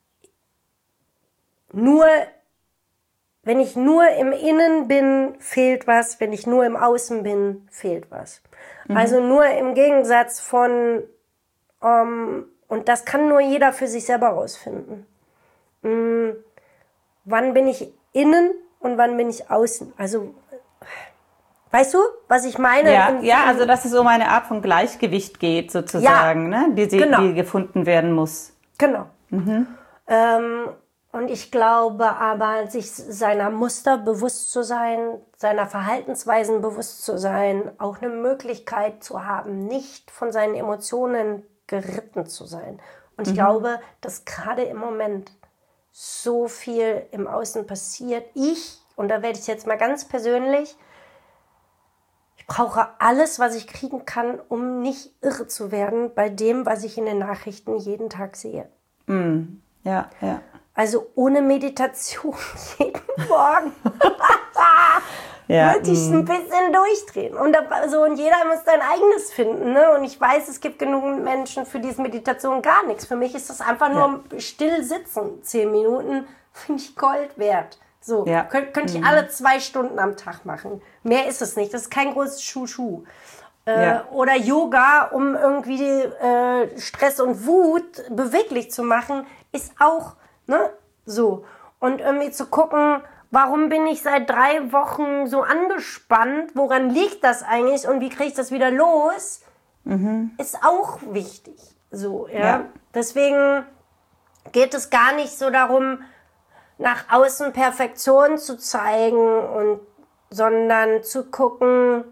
Speaker 5: Nur, wenn ich nur im Innen bin, fehlt was. Wenn ich nur im Außen bin, fehlt was. Mhm. Also nur im Gegensatz von, ähm, und das kann nur jeder für sich selber rausfinden. Mhm. Wann bin ich innen und wann bin ich außen? Also, weißt du, was ich meine?
Speaker 4: Ja, ja, also dass es um eine Art von Gleichgewicht geht sozusagen, ja, ne? die, sie, genau. die gefunden werden muss.
Speaker 5: Genau. Mhm. Ähm, und ich glaube aber, sich seiner Muster bewusst zu sein, seiner Verhaltensweisen bewusst zu sein, auch eine Möglichkeit zu haben, nicht von seinen Emotionen geritten zu sein. Und ich mhm. glaube, dass gerade im Moment so viel im Außen passiert. Ich, und da werde ich jetzt mal ganz persönlich, ich brauche alles, was ich kriegen kann, um nicht irre zu werden bei dem, was ich in den Nachrichten jeden Tag sehe.
Speaker 4: Mm, ja, ja.
Speaker 5: Also ohne Meditation jeden Morgen
Speaker 4: ja,
Speaker 5: würde ich mm. ein bisschen durchdrehen. Und, also, und jeder muss sein eigenes finden. Ne? Und ich weiß, es gibt genug Menschen, für diese Meditation gar nichts. Für mich ist das einfach nur ja. still sitzen. Zehn Minuten finde ich Gold wert. So, ja. könnte könnt ich mhm. alle zwei Stunden am Tag machen. Mehr ist es nicht. Das ist kein großes Schuh-Schuh. Äh, ja. Oder Yoga, um irgendwie äh, Stress und Wut beweglich zu machen, ist auch, ne, so. Und irgendwie zu gucken, warum bin ich seit drei Wochen so angespannt? Woran liegt das eigentlich? Und wie kriege ich das wieder los? Mhm. Ist auch wichtig. So, ja. ja. Deswegen geht es gar nicht so darum, nach außen Perfektion zu zeigen, und, sondern zu gucken,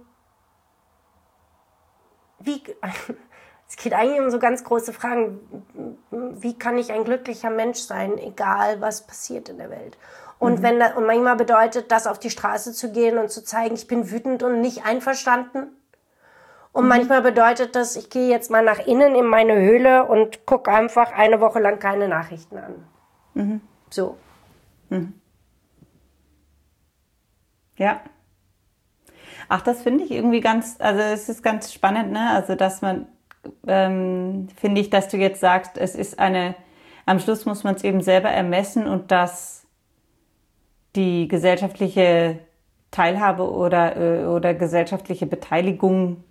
Speaker 5: wie, es geht eigentlich um so ganz große Fragen, wie kann ich ein glücklicher Mensch sein, egal was passiert in der Welt. Und, mhm. wenn da, und manchmal bedeutet das, auf die Straße zu gehen und zu zeigen, ich bin wütend und nicht einverstanden. Und mhm. manchmal bedeutet das, ich gehe jetzt mal nach innen in meine Höhle und gucke einfach eine Woche lang keine Nachrichten an.
Speaker 4: Mhm.
Speaker 5: So.
Speaker 4: Mhm. Ja. Ach, das finde ich irgendwie ganz, also es ist ganz spannend, ne? Also dass man, ähm, finde ich, dass du jetzt sagst, es ist eine, am Schluss muss man es eben selber ermessen, und dass die gesellschaftliche Teilhabe oder, äh, oder gesellschaftliche Beteiligung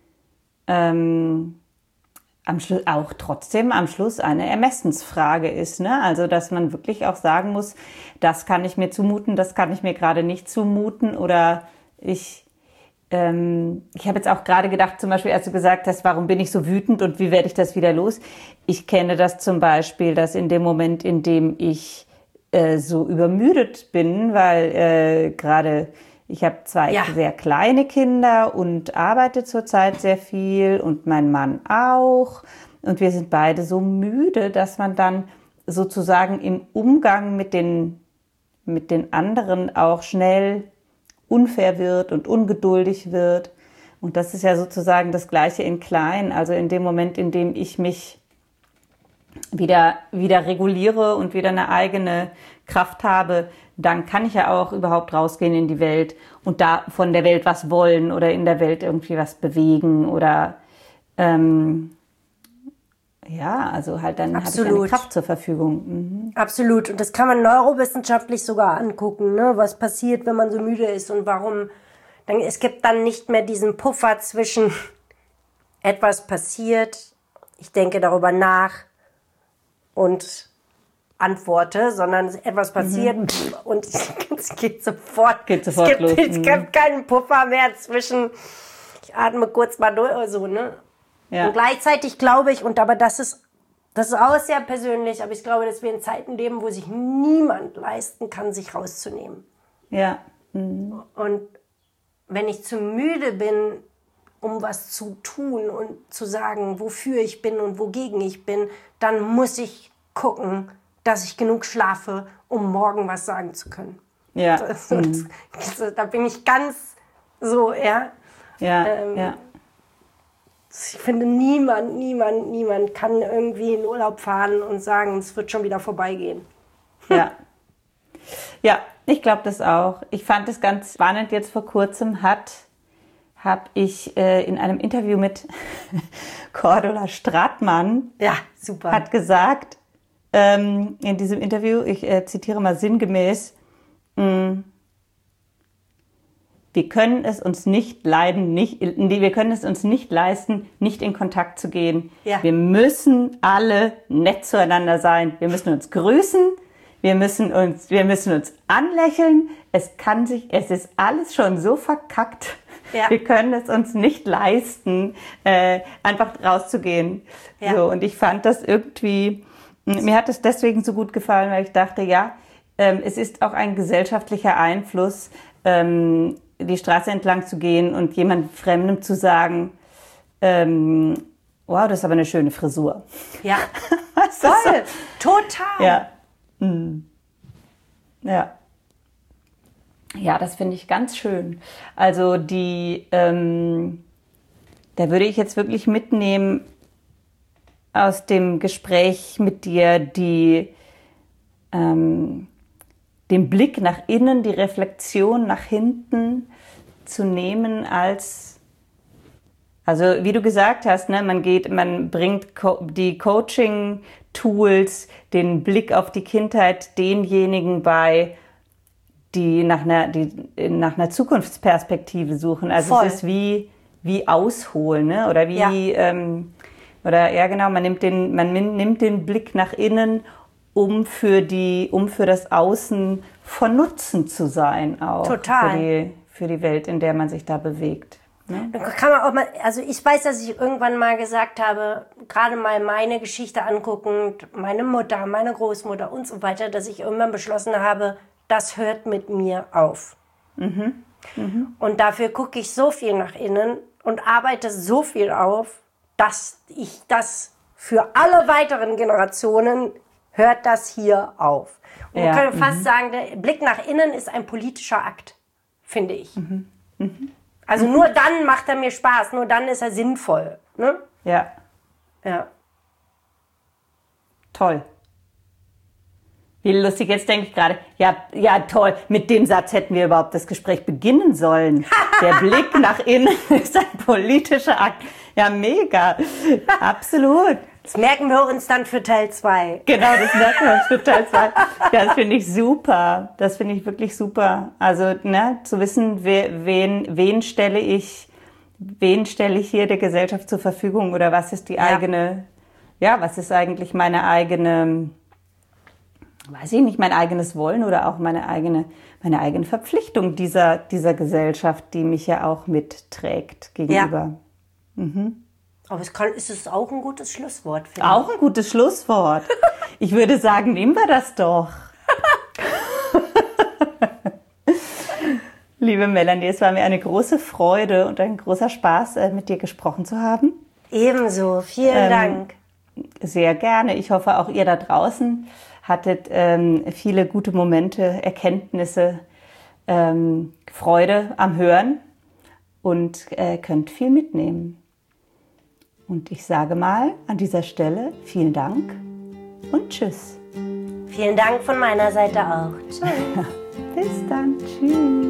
Speaker 4: ähm, am Schluss auch trotzdem am Schluss eine Ermessensfrage ist, ne? Also, dass man wirklich auch sagen muss, das kann ich mir zumuten, das kann ich mir gerade nicht zumuten, oder ich, ähm, ich habe jetzt auch gerade gedacht, zum Beispiel, als du gesagt hast, warum bin ich so wütend und wie werde ich das wieder los? Ich kenne das zum Beispiel, dass in dem Moment, in dem ich äh, so übermüdet bin, weil äh, gerade ich habe zwei ja. sehr kleine Kinder und arbeite zurzeit sehr viel, und mein Mann auch. Und wir sind beide so müde, dass man dann sozusagen im Umgang mit den, mit den anderen auch schnell unfair wird und ungeduldig wird. Und das ist ja sozusagen das Gleiche in klein. Also in dem Moment, in dem ich mich wieder, wieder reguliere und wieder eine eigene Kraft habe, dann kann ich ja auch überhaupt rausgehen in die Welt und da von der Welt was wollen oder in der Welt irgendwie was bewegen oder ähm, ja, also halt dann habe ich eine Kraft zur Verfügung. Mhm.
Speaker 5: Absolut. Und das kann man neurowissenschaftlich sogar angucken, ne? Was passiert, wenn man so müde ist und warum. Dann, es gibt dann nicht mehr diesen Puffer zwischen etwas passiert, ich denke darüber nach und antworte, sondern etwas passiert mhm. und es geht sofort.
Speaker 4: Geht sofort
Speaker 5: es gibt,
Speaker 4: los.
Speaker 5: Es gibt keinen Puffer mehr zwischen, ich atme kurz mal durch oder so, ne? Ja. Und gleichzeitig glaube ich, und aber das ist, das ist auch sehr persönlich, aber ich glaube, dass wir in Zeiten leben, wo sich niemand leisten kann, sich rauszunehmen.
Speaker 4: Ja. Mhm.
Speaker 5: Und wenn ich zu müde bin, um was zu tun und zu sagen, wofür ich bin und wogegen ich bin, dann muss ich gucken, dass ich genug schlafe, um morgen was sagen zu können.
Speaker 4: Ja.
Speaker 5: Das, das, das, da bin ich ganz so, ja.
Speaker 4: Ja,
Speaker 5: ähm,
Speaker 4: ja.
Speaker 5: Ich finde, niemand, niemand, niemand kann irgendwie in Urlaub fahren und sagen, es wird schon wieder vorbeigehen.
Speaker 4: Ja. Ja, ich glaube das auch. Ich fand es ganz spannend, jetzt vor kurzem hat, habe ich äh, in einem Interview mit Cordula Stratmann,
Speaker 5: Ja, super.
Speaker 4: hat gesagt, ähm, in diesem Interview, ich äh, zitiere mal sinngemäß, mh, wir können es uns nicht leiden, nicht, nee, wir können es uns nicht leisten, nicht in Kontakt zu gehen.
Speaker 5: Ja.
Speaker 4: Wir müssen alle nett zueinander sein. Wir müssen uns grüßen. Wir müssen uns, wir müssen uns anlächeln. Es kann sich, es ist alles schon so verkackt.
Speaker 5: Ja.
Speaker 4: Wir können es uns nicht leisten, äh, einfach rauszugehen.
Speaker 5: Ja.
Speaker 4: So, und ich fand das irgendwie, mir hat es deswegen so gut gefallen, weil ich dachte, ja, ähm, es ist auch ein gesellschaftlicher Einfluss, ähm, die Straße entlang zu gehen und jemand Fremdem zu sagen, ähm, wow, das ist aber eine schöne Frisur.
Speaker 5: Ja,
Speaker 4: Was
Speaker 5: voll,
Speaker 4: ist so?
Speaker 5: total.
Speaker 4: Ja. Hm. Ja. Ja, das finde ich ganz schön. Also die, ähm, da würde ich jetzt wirklich mitnehmen aus dem Gespräch mit dir, die, ähm, den Blick nach innen, die Reflexion nach hinten zu nehmen als, also wie du gesagt hast, ne, man geht, man bringt Co- die Coaching-Tools, den Blick auf die Kindheit denjenigen bei, die nach einer, die nach einer Zukunftsperspektive suchen. Also
Speaker 5: Voll.
Speaker 4: es ist wie, wie ausholen, ne? Oder wie,
Speaker 5: Ja.
Speaker 4: ähm, oder ja genau, man nimmt den, man nimmt den Blick nach innen, um für die, um für das Außen von Nutzen zu sein auch.
Speaker 5: Total.
Speaker 4: Für die, für die Welt, in der man sich da bewegt. Ne?
Speaker 5: Da kann man auch mal, also ich weiß, dass ich irgendwann mal gesagt habe, gerade mal meine Geschichte anguckend, meine Mutter, meine Großmutter und so weiter, dass ich irgendwann beschlossen habe, das hört mit mir auf.
Speaker 4: Mhm. Mhm.
Speaker 5: Und dafür gucke ich so viel nach innen und arbeite so viel auf, dass ich das für alle weiteren Generationen hört das hier auf. Und
Speaker 4: Ja,
Speaker 5: man könnte fast
Speaker 4: mhm.
Speaker 5: sagen, der Blick nach innen ist ein politischer Akt, finde ich.
Speaker 4: Mhm. Mhm.
Speaker 5: Also nur dann macht er mir Spaß, nur dann ist er sinnvoll. Ne?
Speaker 4: Ja,
Speaker 5: Ja.
Speaker 4: toll. Wie lustig, jetzt denke ich gerade, ja, ja, toll, mit dem Satz hätten wir überhaupt das Gespräch beginnen sollen. Der Blick nach innen ist ein politischer Akt. Ja, mega. Absolut.
Speaker 5: Das merken wir uns dann für Teil zwei.
Speaker 4: Genau, das merken wir uns für Teil zwei. Ja, das finde ich super. Das finde ich wirklich super. Also, ne, zu wissen, wer, wen, wen stelle ich, wen stelle ich hier der Gesellschaft zur Verfügung oder was ist die
Speaker 5: Ja.
Speaker 4: eigene, ja, was ist eigentlich meine eigene, weiß ich nicht, mein eigenes Wollen oder auch meine eigene, meine eigene Verpflichtung dieser, dieser Gesellschaft, die mich ja auch mitträgt gegenüber.
Speaker 5: Aber es kann, ist es auch ein gutes Schlusswort, finde
Speaker 4: Auch ein gutes Schlusswort. Ich würde sagen, nehmen wir das doch. Liebe Melanie, es war mir eine große Freude und ein großer Spaß, äh, mit dir gesprochen zu haben.
Speaker 5: ich. Ebenso. Vielen
Speaker 4: Ähm,
Speaker 5: Dank.
Speaker 4: Sehr gerne. Ich hoffe, auch ihr da draußen hattet ähm, viele gute Momente, Erkenntnisse, ähm, Freude am Hören und äh, könnt viel mitnehmen. Und ich sage mal an dieser Stelle vielen Dank und tschüss.
Speaker 5: Vielen Dank von meiner Seite auch. Tschüss.
Speaker 4: Bis dann. Tschüss.